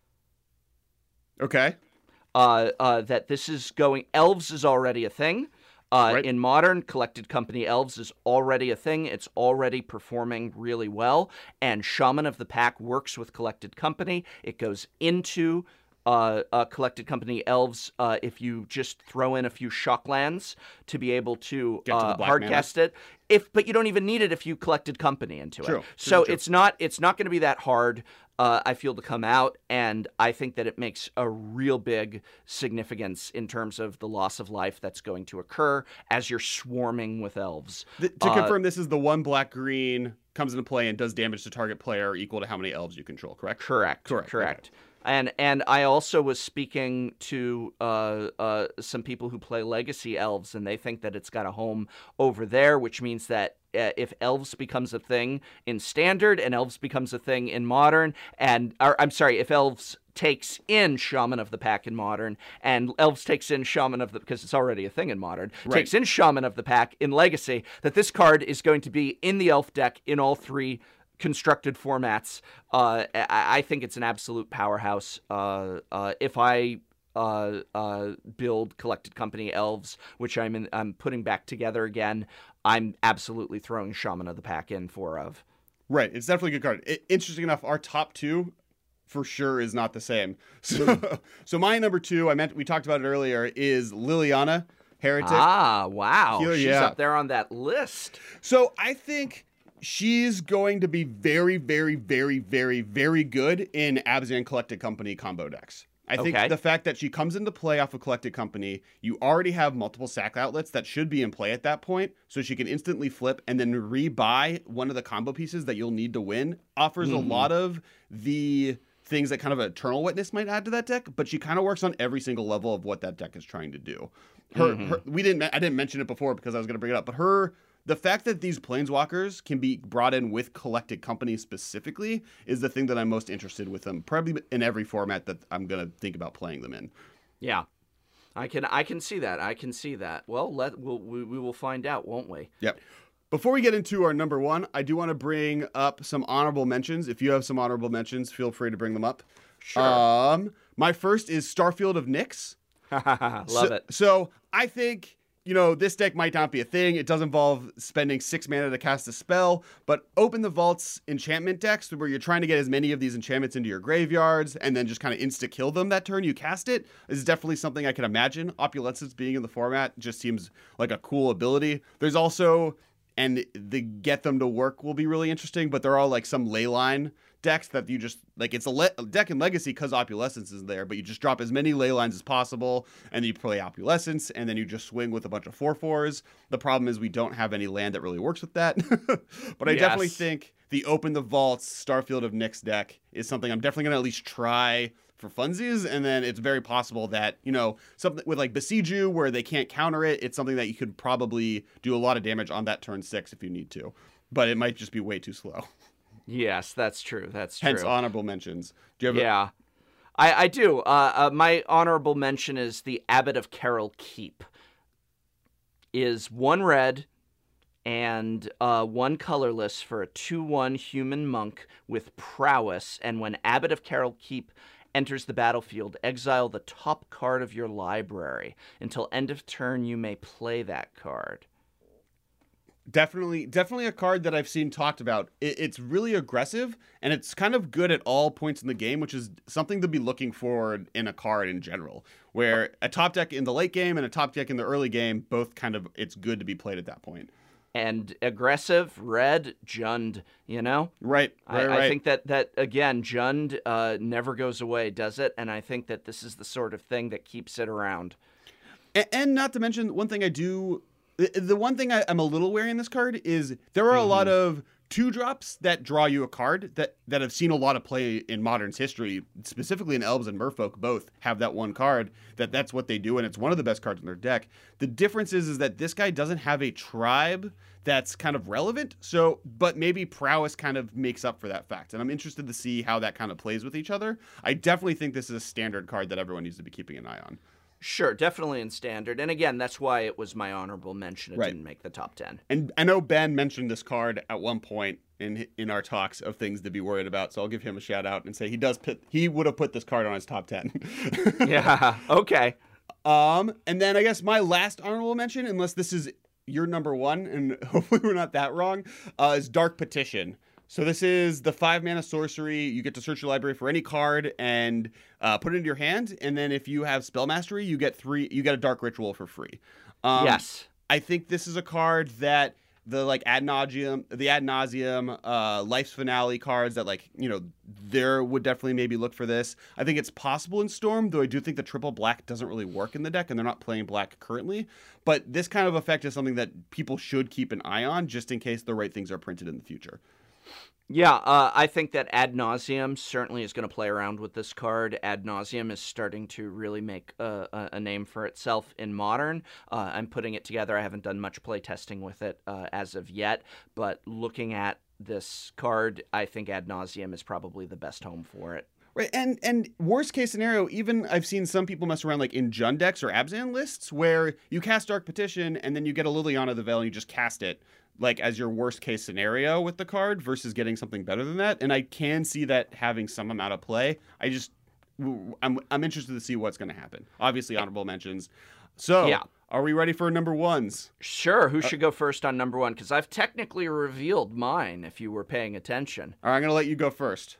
Okay. Uh, uh, that this is going... Elves is already a thing. Uh, Right. In Modern, Collected Company Elves is already a thing. It's already performing really well. And Shaman of the Pack works with Collected Company. It goes into uh, uh, Collected Company Elves uh, if you just throw in a few shocklands to be able to, Get to the uh, black mana. hardcast it. If, but you don't even need it if you Collected Company into True, it. true, So true. it's not it's not going to be that hard. Uh, I feel to come out, and I think that it makes a real big significance in terms of the loss of life that's going to occur as you're swarming with elves. Th- to Uh, confirm, this is the one black green comes into play and does damage to target player equal to how many elves you control. Correct. Correct. Correct, Correct. And and I also was speaking to uh, uh, some people who play Legacy Elves, and they think that it's got a home over there, which means that uh, if Elves becomes a thing in Standard and Elves becomes a thing in Modern, and or, I'm sorry, if Elves takes in Shaman of the Pack in Modern, and Elves takes in Shaman of the, because it's already a thing in Modern, Right. takes in Shaman of the Pack in Legacy, that this card is going to be in the Elf deck in all three constructed formats. Uh, I, I think it's an absolute powerhouse. Uh, uh, if I uh, uh, build Collected Company Elves, which I'm in, I'm putting back together again, I'm absolutely throwing Shaman of the Pack in for of. Right. It's definitely a good card. I- interesting enough, our top two for sure is not the same. So, so my number two, I meant we talked about it earlier, is Liliana Heretic. Ah, wow. Here, She's yeah. up there on that list. So I think she's going to be very, very, very, very, very good in Abzan Collected Company combo decks. I think Okay. the fact that she comes into play off of Collected Company, you already have multiple sack outlets that should be in play at that point, so she can instantly flip and then rebuy one of the combo pieces that you'll need to win. Offers Mhm. a lot of the things that kind of Eternal Witness might add to that deck, but she kind of works on every single level of what that deck is trying to do. Her, Mhm. her we didn't I didn't mention it before because I was going to bring it up, but her the fact that these planeswalkers can be brought in with Collected Company specifically is the thing that I'm most interested with them, probably in every format that I'm going to think about playing them in. Yeah. I can I can see that. I can see that. Well, let we'll, we we will find out, won't we? Yep. Before we get into our number one, I do want to bring up some honorable mentions. If you have some honorable mentions, feel free to bring them up. Sure. Um, my first is Starfield of Nyx. Love so, it. So I think, you know, this deck might not be a thing. It does involve spending six mana to cast a spell, but Open the Vault's enchantment decks where you're trying to get as many of these enchantments into your graveyards and then just kind of insta-kill them that turn you cast it is definitely something I can imagine. Opulescence being in the format just seems like a cool ability. There's also, and the get them to work will be really interesting, but they're all like some leyline decks that you just like it's a, le- a deck in Legacy because Opulescence is there, but you just drop as many ley lines as possible and then you play Opulescence and then you just swing with a bunch of four fours. The problem is we don't have any land that really works with that. But I Yes. definitely think the Open the Vaults Starfield of Nyx deck is something I'm definitely gonna at least try for funsies, and then it's very possible that, you know, something with like Besiege You where they can't counter it, it's something that you could probably do a lot of damage on that turn six if you need to, but it might just be way too slow. Yes, that's true. That's true. Hence honorable mentions. Do you have a- Yeah, I, I do. Uh, uh, my honorable mention is the Abbot of Carol Keep. Is one red and uh, one colorless for a two one human monk with prowess, and when Abbot of Carol Keep enters the battlefield, exile the top card of your library. Until end of turn, you may play that card. Definitely, definitely a card that I've seen talked about. It, it's really aggressive, and it's kind of good at all points in the game, which is something to be looking for in a card in general. Where a top deck in the late game and a top deck in the early game, both kind of, it's good to be played at that point. And aggressive, red, Jund, you know? Right, I, right, right. I think that, that again, Jund uh, never goes away, does it? And I think that this is the sort of thing that keeps it around. And, and not to mention, one thing I do... The, the one thing I, I'm a little wary in this card is there are a Mm-hmm. lot of two drops that draw you a card that, that have seen a lot of play in Modern's history, specifically in Elves and Merfolk both have that one card, that that's what they do, and it's one of the best cards in their deck. The difference is, is that this guy doesn't have a tribe that's kind of relevant, so but maybe prowess kind of makes up for that fact, and I'm interested to see how that kind of plays with each other. I definitely think this is a standard card that everyone needs to be keeping an eye on. Sure, definitely in standard. And again, that's why it was my honorable mention. It Right. didn't make the top ten. And I know Ben mentioned this card at one point in in our talks of things to be worried about, so I'll give him a shout out and say he does put he would have put this card on his top ten. Yeah, okay. Um, and then I guess my last honorable mention, unless this is your number one, and hopefully we're not that wrong, uh, is Dark Petition. So this is the five mana sorcery. You get to search your library for any card and uh, put it into your hand, and then if you have spell mastery, you get three. You get a Dark Ritual for free. Um, Yes. I think this is a card that the like ad nauseum, the ad nauseum, uh, life's finale cards that like you know there would definitely maybe look for this. I think it's possible in Storm, though I do think the triple black doesn't really work in the deck, and they're not playing black currently. But this kind of effect is something that people should keep an eye on, just in case the right things are printed in the future. Yeah, uh, I think that Ad Nauseum certainly is going to play around with this card. Ad Nauseum is starting to really make a, a, a name for itself in Modern. Uh, I'm putting it together. I haven't done much play testing with it uh, as of yet, but looking at this card, I think Ad Nauseum is probably the best home for it. Right, and and worst case scenario, even I've seen some people mess around like in Jund decks or Abzan lists where you cast Dark Petition and then you get a Liliana the Veil and you just cast it like as your worst case scenario with the card versus getting something better than that. And I can see that having some amount of play. I just I'm I'm interested to see what's going to happen. Obviously, honorable mentions. So, Yeah. Are we ready for number ones? Sure, who should go first on number one? Because I've technically revealed mine, if you were paying attention. All right, I'm going to let you go first.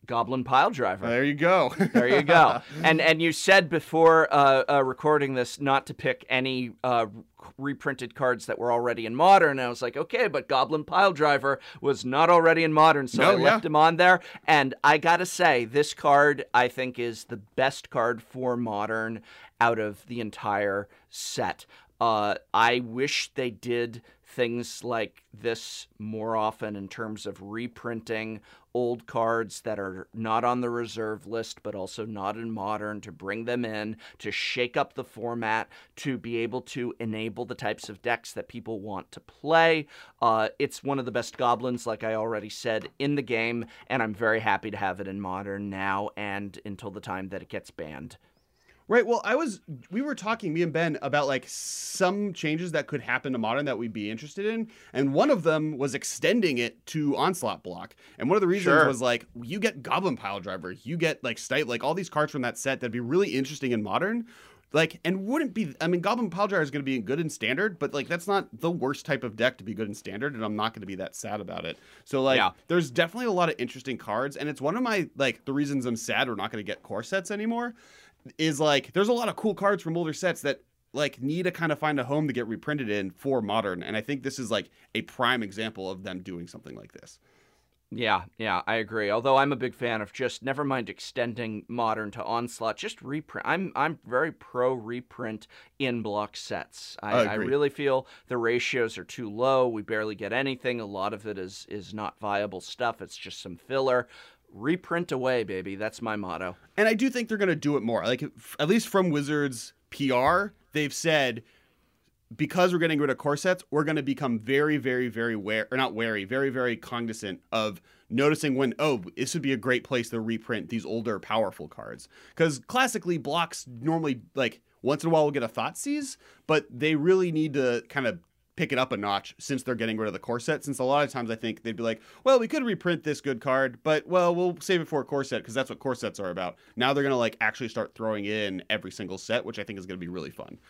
Goblin Piledriver. There you go. There you go. And and you said before uh, uh, recording this not to pick any uh, reprinted cards that were already in Modern. And I was like, okay, but Goblin Piledriver was not already in Modern, so No, I left yeah. him on there. And I gotta say, this card I think is the best card for Modern out of the entire set. Uh, I wish they did things like this more often in terms of reprinting old cards that are not on the reserve list but also not in Modern, to bring them in, to shake up the format, to be able to enable the types of decks that people want to play. Uh, it's one of the best goblins, like I already said, in the game, and I'm very happy to have it in Modern now and until the time that it gets banned. Right. Well, I was, we were talking, me and Ben, about like some changes that could happen to Modern that we'd be interested in. And one of them was extending it to Onslaught block. And one of the reasons Sure. was like, you get Goblin Piledriver, you get like Stipe, like all these cards from that set that'd be really interesting in Modern. Like, and wouldn't be, I mean, Goblin Piledriver is going to be good in Standard, but like that's not the worst type of deck to be good in Standard, and I'm not going to be that sad about it. So like, Yeah. there's definitely a lot of interesting cards, and it's one of my, like, the reasons I'm sad we're not going to get core sets anymore. Is like there's a lot of cool cards from older sets that like need to kind of find a home to get reprinted in for Modern, and I think this is like a prime example of them doing something like this. Yeah, yeah, I agree. Although I'm a big fan of just never mind extending Modern to Onslaught, just reprint. I'm I'm very pro reprint in block sets. I, I I agree. really feel the ratios are too low. We barely get anything. A lot of it is is not viable stuff. It's just some filler. Reprint away, baby. That's my motto. And I do think they're going to do it more. Like, f- at least from Wizards P R, they've said, because we're getting rid of core sets, we're going to become very, very, very wary, or not wary, very, very cognizant of noticing when, oh, this would be a great place to reprint these older, powerful cards. Because classically, blocks normally, like, once in a while we'll get a Thoughtseize, but they really need to kind of pick it up a notch since they're getting rid of the core set. Since a lot of times I think they'd be like, well, we could reprint this good card, but well, we'll save it for a core set because that's what core sets are about. Now they're going to like actually start throwing in every single set, which I think is going to be really fun.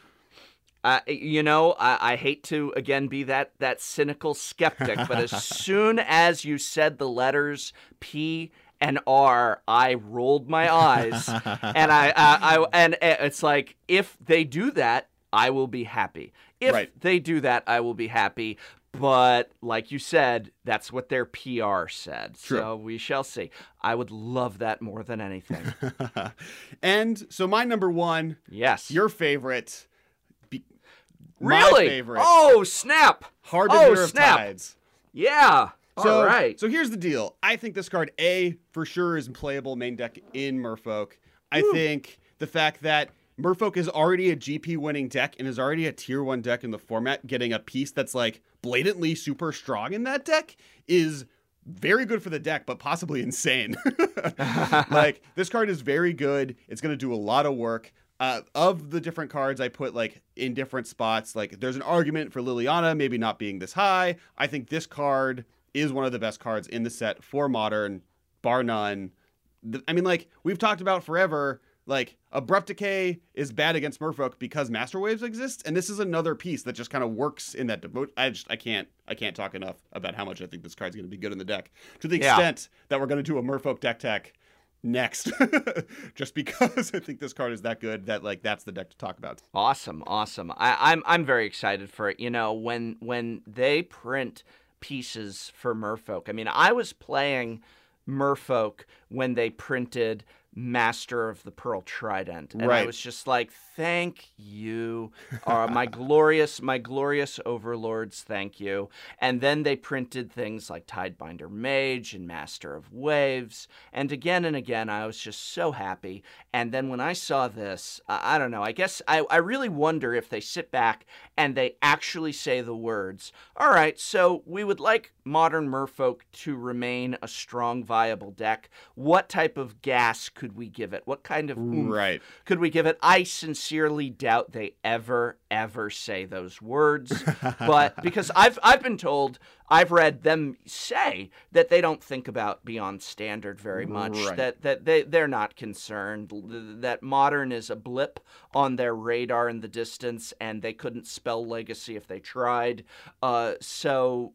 Uh, you know, I, I hate to, again, be that, that cynical skeptic, but as soon as you said the letters P and R, I rolled my eyes, and I, I, I, and it's like, if they do that, I will be happy. If Right. they do that, I will be happy. But like you said, that's what their P R said. True. So we shall see. I would love that more than anything. And so my number one, Yes. your favorite, be- my really? favorite, Oh, snap. Harbinger oh, of snap. Tides. Yeah. So, All right. So here's the deal. I think this card, A, for sure is playable main deck in Merfolk. I Woo. think the fact that Merfolk is already a G P winning deck and is already a tier one deck in the format, getting a piece that's like blatantly super strong in that deck is very good for the deck, but possibly insane. Like, this card is very good. It's going to do a lot of work. Uh, of the different cards I put like in different spots, like there's an argument for Liliana maybe not being this high. I think this card is one of the best cards in the set for Modern, bar none. The, I mean, like we've talked about forever, like Abrupt Decay is bad against Merfolk because Master Waves exist, and this is another piece that just kind of works in that. Devo- I just I can't I can't talk enough about how much I think this card's going to be good in the deck, to the Yeah. extent that we're going to do a Merfolk deck tech next, just because I think this card is that good that like that's the deck to talk about. Awesome, awesome. I, I'm I'm very excited for it. You know, when when they print pieces for Merfolk. I mean, I was playing Merfolk when they printed Master of the Pearl Trident, and I Right. was just like, thank you, uh, my glorious, my glorious overlords, thank you. And then they printed things like Tidebinder Mage and Master of Waves, and again and again, I was just so happy. And then when I saw this, I, I don't know, I guess I, I really wonder if they sit back and they actually say the words, all right, so we would like Modern Merfolk to remain a strong, viable deck. What type of gas could we give it? What kind of oomph Right. could we give it? I sincerely doubt they ever, ever say those words. But because I've I've been told, I've read them say that they don't think about Beyond Standard very much. Right. That that they they're not concerned. That Modern is a blip on their radar in the distance, and they couldn't spell Legacy if they tried. Uh, so.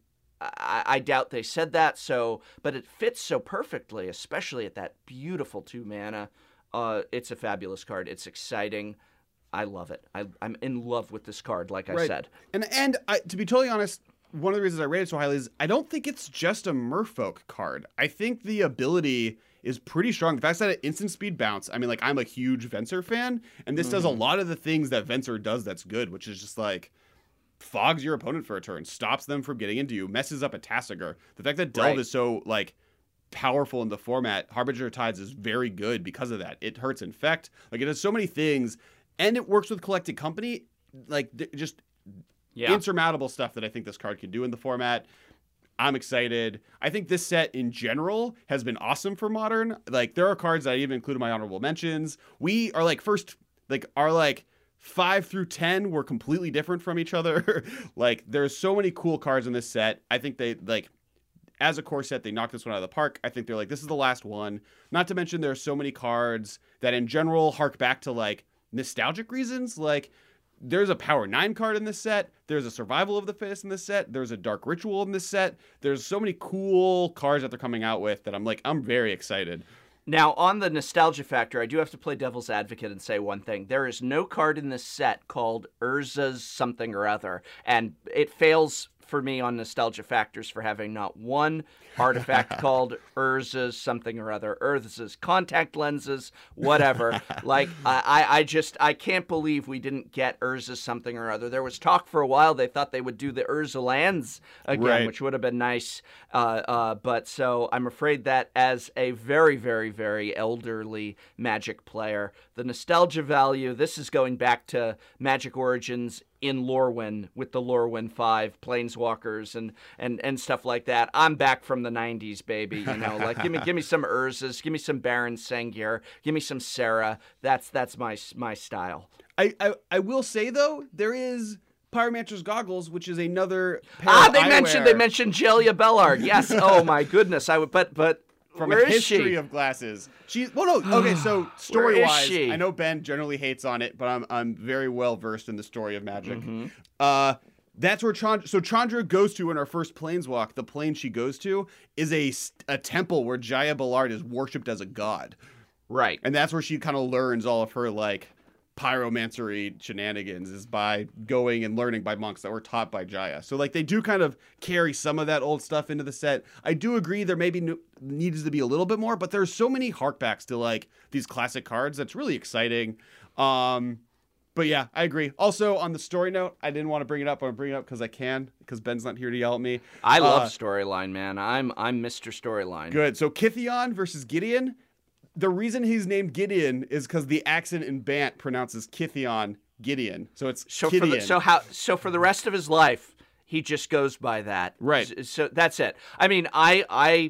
I, I doubt they said that. So, but it fits so perfectly, especially at that beautiful two mana. Uh, it's a fabulous card. It's exciting. I love it. I, I'm in love with this card, like I Right. said. And and I, to be totally honest, one of the reasons I rate it so highly is I don't think it's just a Merfolk card. I think the ability is pretty strong. The fact that it instant speed bounce. I mean, like, I'm a huge Venser fan, and this mm-hmm. does a lot of the things that Venser does that's good, which is just like fogs your opponent for a turn, stops them from getting into you, messes up a Tasigur. The fact that Delve Right. is so like powerful in the format, Harbinger of Tides is very good because of that. It hurts Infect. Like, it does so many things, and it works with Collected Company. Like, th- just yeah. insurmountable stuff that I think this card can do in the format. I'm excited. I think this set in general has been awesome for Modern. Like, there are cards that I even included in my honorable mentions. We are like first, like, are like five through ten were completely different from each other. Like, there's so many cool cards in this set. I think they, like, as a core set, they knocked this one out of the park. I think they're like, this is the last one. Not to mention there are so many cards that in general hark back to like nostalgic reasons. Like, there's a Power nine card in this set. There's a Survival of the Fittest in this set. There's a Dark Ritual in this set. There's so many cool cards that they're coming out with that I'm like, I'm very excited. Now, on the nostalgia factor, I do have to play devil's advocate and say one thing. There is no card in this set called Urza's something or other, and it fails for me on nostalgia factors for having not one artifact called Urza's something or other, Urza's contact lenses, whatever. Like, I, I just, I can't believe we didn't get Urza's something or other. There was talk for a while, they thought they would do the Urza lands again, right. which would have been nice. Uh, uh, but so I'm afraid that as a very, very, very elderly Magic player, the nostalgia value, this is going back to Magic Origins in Lorwyn with the Lorwyn five Planeswalkers and, and, and stuff like that. I'm back from the nineties, baby. You know, like give me give me some Urzas, give me some Baron Sengir, give me some Sarah. That's that's my my style. I, I I will say though, there is Pyromancer's Goggles, which is another pair ah. of They eyewear. mentioned they mentioned Jelia Bellard. Yes. Oh my goodness. I would, but but. From Where a is history she? of glasses. She's well, no, okay. So story Where is wise, she? I know Ben generally hates on it, but I'm I'm very well versed in the story of Magic. Mm-hmm. Uh, that's where Chandra. So Chandra goes to in her first planeswalk. The plane she goes to is a a temple where Jaya Ballard is worshipped as a god. Right. And that's where she kind of learns all of her like pyromancery shenanigans, is by going and learning by monks that were taught by Jaya. So like they do kind of carry some of that old stuff into the set. I do agree there maybe no, needs to be a little bit more, but there's so many harkbacks to like these classic cards that's really exciting. Um, but yeah, I agree. Also on the story note, I didn't want to bring it up, but I'm bringing it up because I can, because Ben's not here to yell at me. I love uh, storyline, man. I'm I'm Mister Storyline. Good. So Kithion versus Gideon. The reason he's named Gideon is because the accent in Bant pronounces Kithion Gideon. So it's So for Gideon. the, so how so for the rest of his life, he just goes by that. Right. So, so that's it. I mean, I I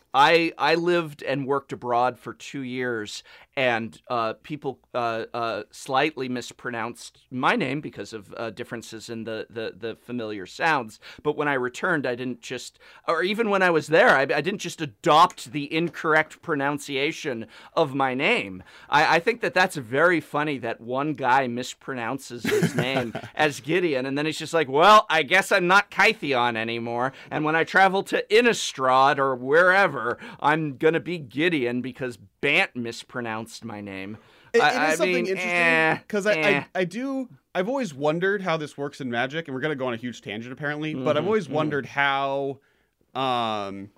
I I lived and worked abroad for two years, and uh, people uh, uh, slightly mispronounced my name because of uh, differences in the, the, the familiar sounds. But when I returned, I didn't just, or even when I was there, I, I didn't just adopt the incorrect pronunciation of my name. I, I think that that's very funny that one guy mispronounces his name as Gideon, and then he's just like, well, I guess I'm not Kytheon anymore. And when I travel to Innistrad or wherever, I'm going to be Gideon because Bant mispronounced my name. It, I, it is I something mean, interesting because eh, I, eh. I I do I've always wondered how this works in Magic, and we're gonna go on a huge tangent apparently, mm-hmm, but I've always mm-hmm. wondered how um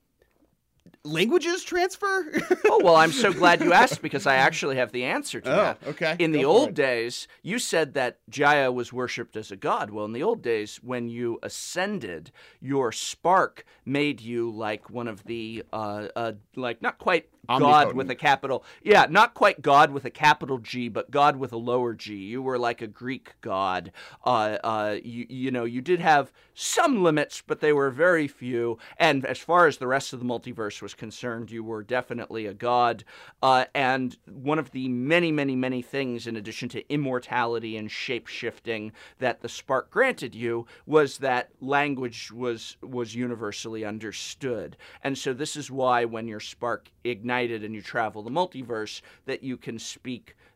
languages transfer. Oh, well, I'm so glad you asked because I actually have the answer to oh, that. Okay. In Go the for old it. days, you said that Jaya was worshipped as a god. Well, in the old days, when you ascended, your spark made you like one of the, uh, uh, like not quite God Omnipotent. with a capital. Yeah, not quite God with a capital G, but God with a lower G. You were like a Greek god. Uh, uh, you, you know, you did have some limits, but they were very few. And as far as the rest of the multiverse was concerned, you were definitely a god. Uh, and one of the many, many, many things, in addition to immortality and shape-shifting, that the spark granted you was that language was was universally understood. And so this is why when your spark ignited and you travel the multiverse, that you can speak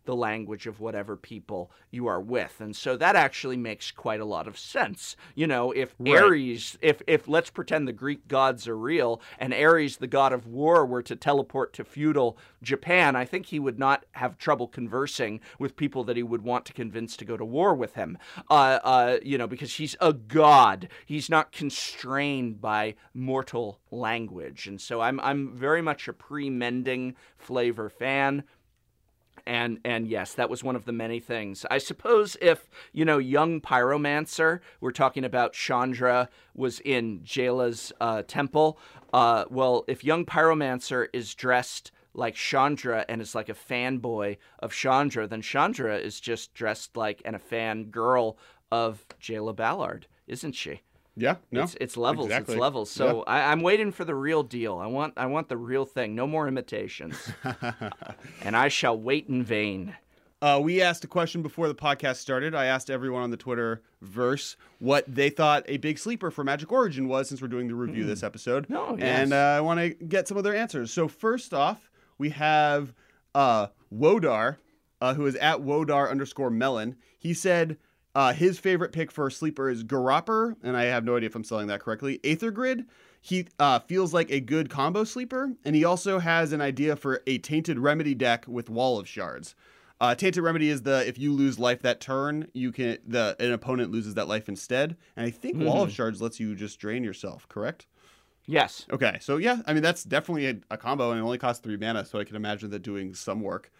the language of whatever people you are with. And so that actually makes quite a lot of sense. You know, if Right. Ares, if, if let's pretend the Greek gods are real and Ares, the god of war, were to teleport to feudal Japan, I think he would not have trouble conversing with people that he would want to convince to go to war with him. Uh, uh, you know, because he's a god. He's not constrained by mortal language. And so I'm I'm very much a pre-mending flavor fan. And and yes, that was one of the many things. I suppose if, you know, young pyromancer, we're talking about Chandra, was in Jala's uh, temple. Uh, well, if young pyromancer is dressed like Chandra and is like a fanboy of Chandra, then Chandra is just dressed like and a fan girl of Jala Ballard, isn't she? Yeah, no, It's, it's levels. exactly. It's levels. So Yeah. I, I'm waiting for the real deal. I want I want the real thing. No more imitations. And I shall wait in vain. Uh, we asked a question before the podcast started. I asked everyone on the Twitter verse what they thought a big sleeper for Magic Origin was, since we're doing the review this episode. Oh, yes. And uh, I want to get some of their answers. So first off, we have uh, Wodar, uh, who is at Wodar underscore Melon. He said uh, his favorite pick for a sleeper is Garropper, and I have no idea if I'm spelling that correctly. Aether Grid. He uh, feels like a good combo sleeper, and he also has an idea for a Tainted Remedy deck with Wall of Shards. Uh, Tainted Remedy is the if you lose life that turn, you can the an opponent loses that life instead. And I think Wall of Shards lets you just drain yourself, correct? Yes. Okay, so yeah, I mean that's definitely a, a combo, and it only costs three mana, so I can imagine that doing some work.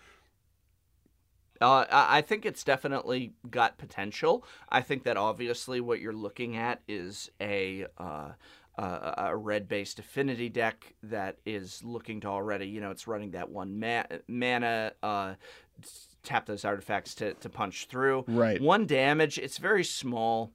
Uh, I I think it's definitely got potential. I think that obviously what you're looking at is a uh, a, a red-based affinity deck that is looking to already, you know, it's running that one ma- mana, uh, tap those artifacts to, to punch through. Right. One damage, it's very small.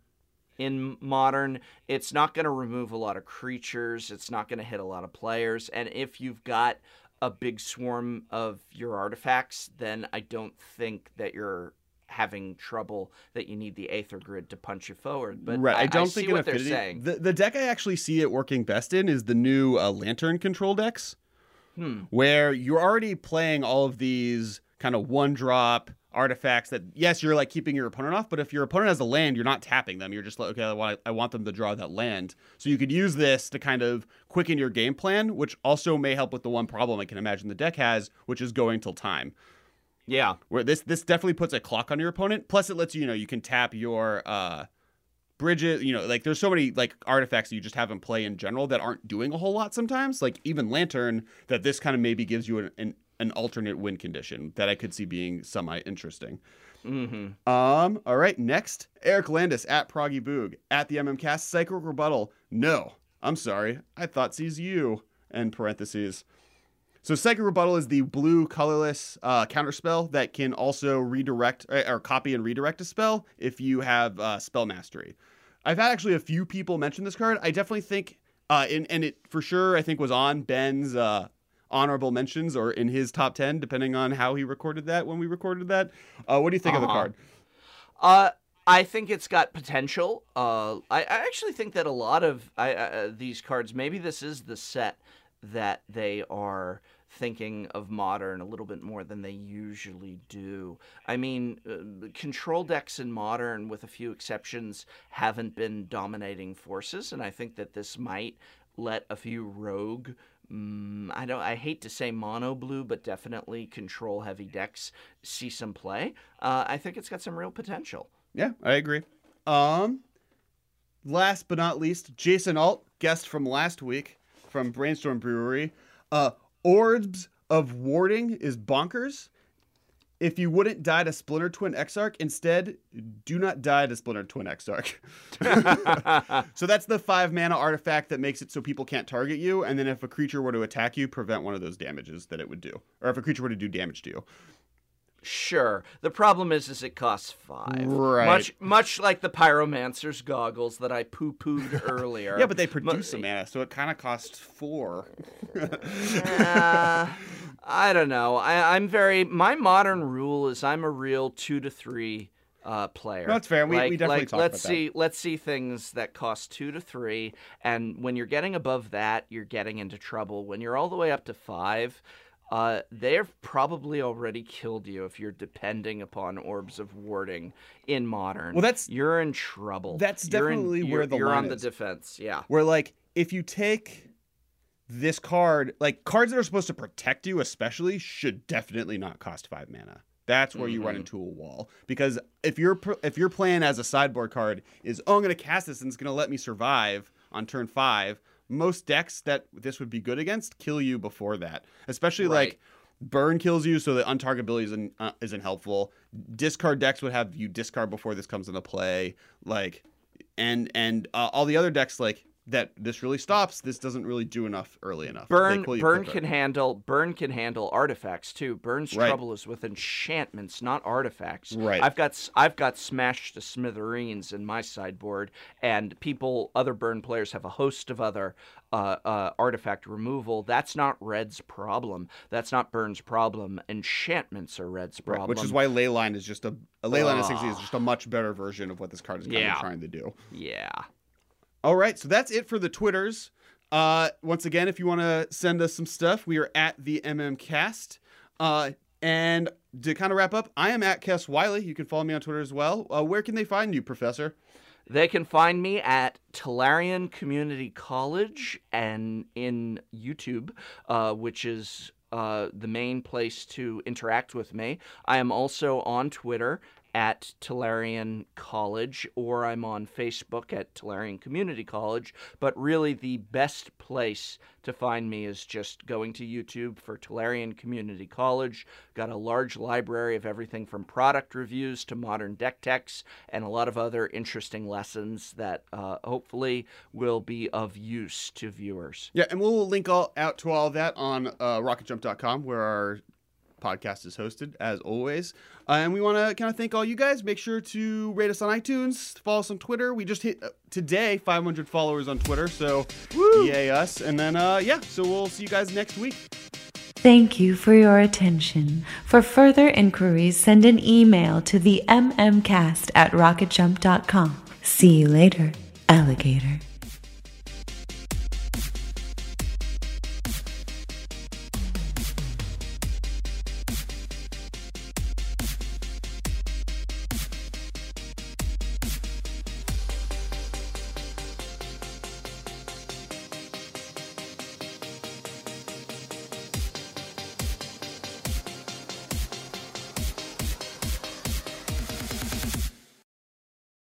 In Modern, it's not going to remove a lot of creatures. It's not going to hit a lot of players. And if you've got a big swarm of your artifacts, then I don't think that you're having trouble that you need the Aether Grid to punch you forward. But right, I, I, don't I think see an what they're affinity. saying. The the deck I actually see it working best in is the new uh, Lantern control decks, Hmm. where you're already playing all of these kind of one drop artifacts that, yes, you're like keeping your opponent off, but if your opponent has a land, you're not tapping them. You're just like, okay, I want, I want them to draw that land. So you could use this to kind of quicken your game plan, which also may help with the one problem I can imagine the deck has, which is going till time. Yeah. Where this this definitely puts a clock on your opponent. Plus, it lets you, you know, you can tap your uh, bridges. You know, like there's so many like artifacts that you just have in play in general that aren't doing a whole lot sometimes. Like even Lantern, that this kind of maybe gives you an, an an alternate win condition that I could see being semi interesting. Mm-hmm. Um. All right. Next, Eric Landis at Proggy Boog at the M M Cast. Cycle Rebuttal. No, I'm sorry. I thought sees you. End parentheses. So Psychic Rebuttal is the blue colorless uh, counterspell that can also redirect or, or copy and redirect a spell if you have uh, spell mastery. I've had actually a few people mention this card. I definitely think, uh, in, and it for sure I think was on Ben's uh, honorable mentions or in his top ten, depending on how he recorded that when we recorded that. Uh, what do you think Uh-huh. of the card? Uh, I think it's got potential. Uh, I, I actually think that a lot of I, uh, these cards, maybe this is the set that they are thinking of Modern a little bit more than they usually do. I mean, uh, control decks in Modern, with a few exceptions, haven't been dominating forces, and I think that this might let a few rogue, mm, I don't, I hate to say mono blue, but definitely control heavy decks see some play. Uh, I think it's got some real potential. Yeah, I agree. Um, last but not least, Jason Alt, guest from last week from Brainstorm Brewery. Uh, Orbs of Warding is bonkers. If you wouldn't die to Splinter Twin Exarch, instead, do not die to Splinter Twin Exarch. So that's the five mana artifact that makes it so people can't target you. And then if a creature were to attack you, prevent one of those damages that it would do. Or if a creature were to do damage to you. Sure. The problem is, is it costs five. Right. Much, much like the Pyromancer's goggles that I poo-pooed earlier. Yeah, but they produce some mana, so it kind of costs four. uh, I don't know. I, I'm very. My Modern rule is I'm a real two to three uh, player. No, that's fair. We- like, we definitely like, talked let's about that. see. Let's see things that cost two to three, and when you're getting above that, you're getting into trouble. When you're all the way up to five. Uh, they've probably already killed you if you're depending upon Orbs of Warding in Modern. Well, that's- you're in trouble. that's You're in- definitely you're- where the you're line on the is. defense. Yeah. Where, like, if you take this card, like, cards that are supposed to protect you especially should definitely not cost five mana. That's where you run into a wall. Because if you're pr- if your plan as a sideboard card is, oh, I'm going to cast this and it's going to let me survive on turn five, most decks that this would be good against kill you before that. Especially, Right. like, burn kills you, so the untargetability isn't, uh, isn't helpful. Discard decks would have you discard before this comes into play. Like, and and uh, all the other decks, like, that this really stops, this doesn't really do enough early enough. They Burn kill you burn quicker. can handle burn can handle artifacts too. Burn's Right. trouble is with enchantments, not artifacts. Right. I've got s- I've got smashed to smithereens in my sideboard, and people other burn players have a host of other uh, uh, artifact removal. That's not Red's problem. That's not Burn's problem. Enchantments are Red's Right, problem. which is why Leyline is just a, a Leyline Ugh. sixty is just a much better version of what this card is kind Yeah. of trying to do. yeah. All right, so that's it for the Twitters. Uh, once again, if you want to send us some stuff, we are at the MMCast. Uh, and to kind of wrap up, I am at Kess Wiley. You can follow me on Twitter as well. Uh, where can they find you, Professor? They can find me at Tolarian Community College and in YouTube, uh, which is uh, the main place to interact with me. I am also on Twitter at Tolarian College, or I'm on Facebook at Tolarian Community College. But really, the best place to find me is just going to YouTube for Tolarian Community College. Got a large library of everything from product reviews to modern deck techs and a lot of other interesting lessons that uh, hopefully will be of use to viewers. Yeah, and we'll link all out to all of that on uh, rocket jump dot com, where our podcast is hosted, as always. Uh, and we want to kind of thank all you guys. Make sure to rate us on iTunes, follow us on Twitter. We just hit uh, today five hundred followers on Twitter, so yay us. And then, uh, yeah, so we'll see you guys next week. Thank you for your attention. For further inquiries, send an email to the mmcast at rocket jump dot com. See you later, alligator.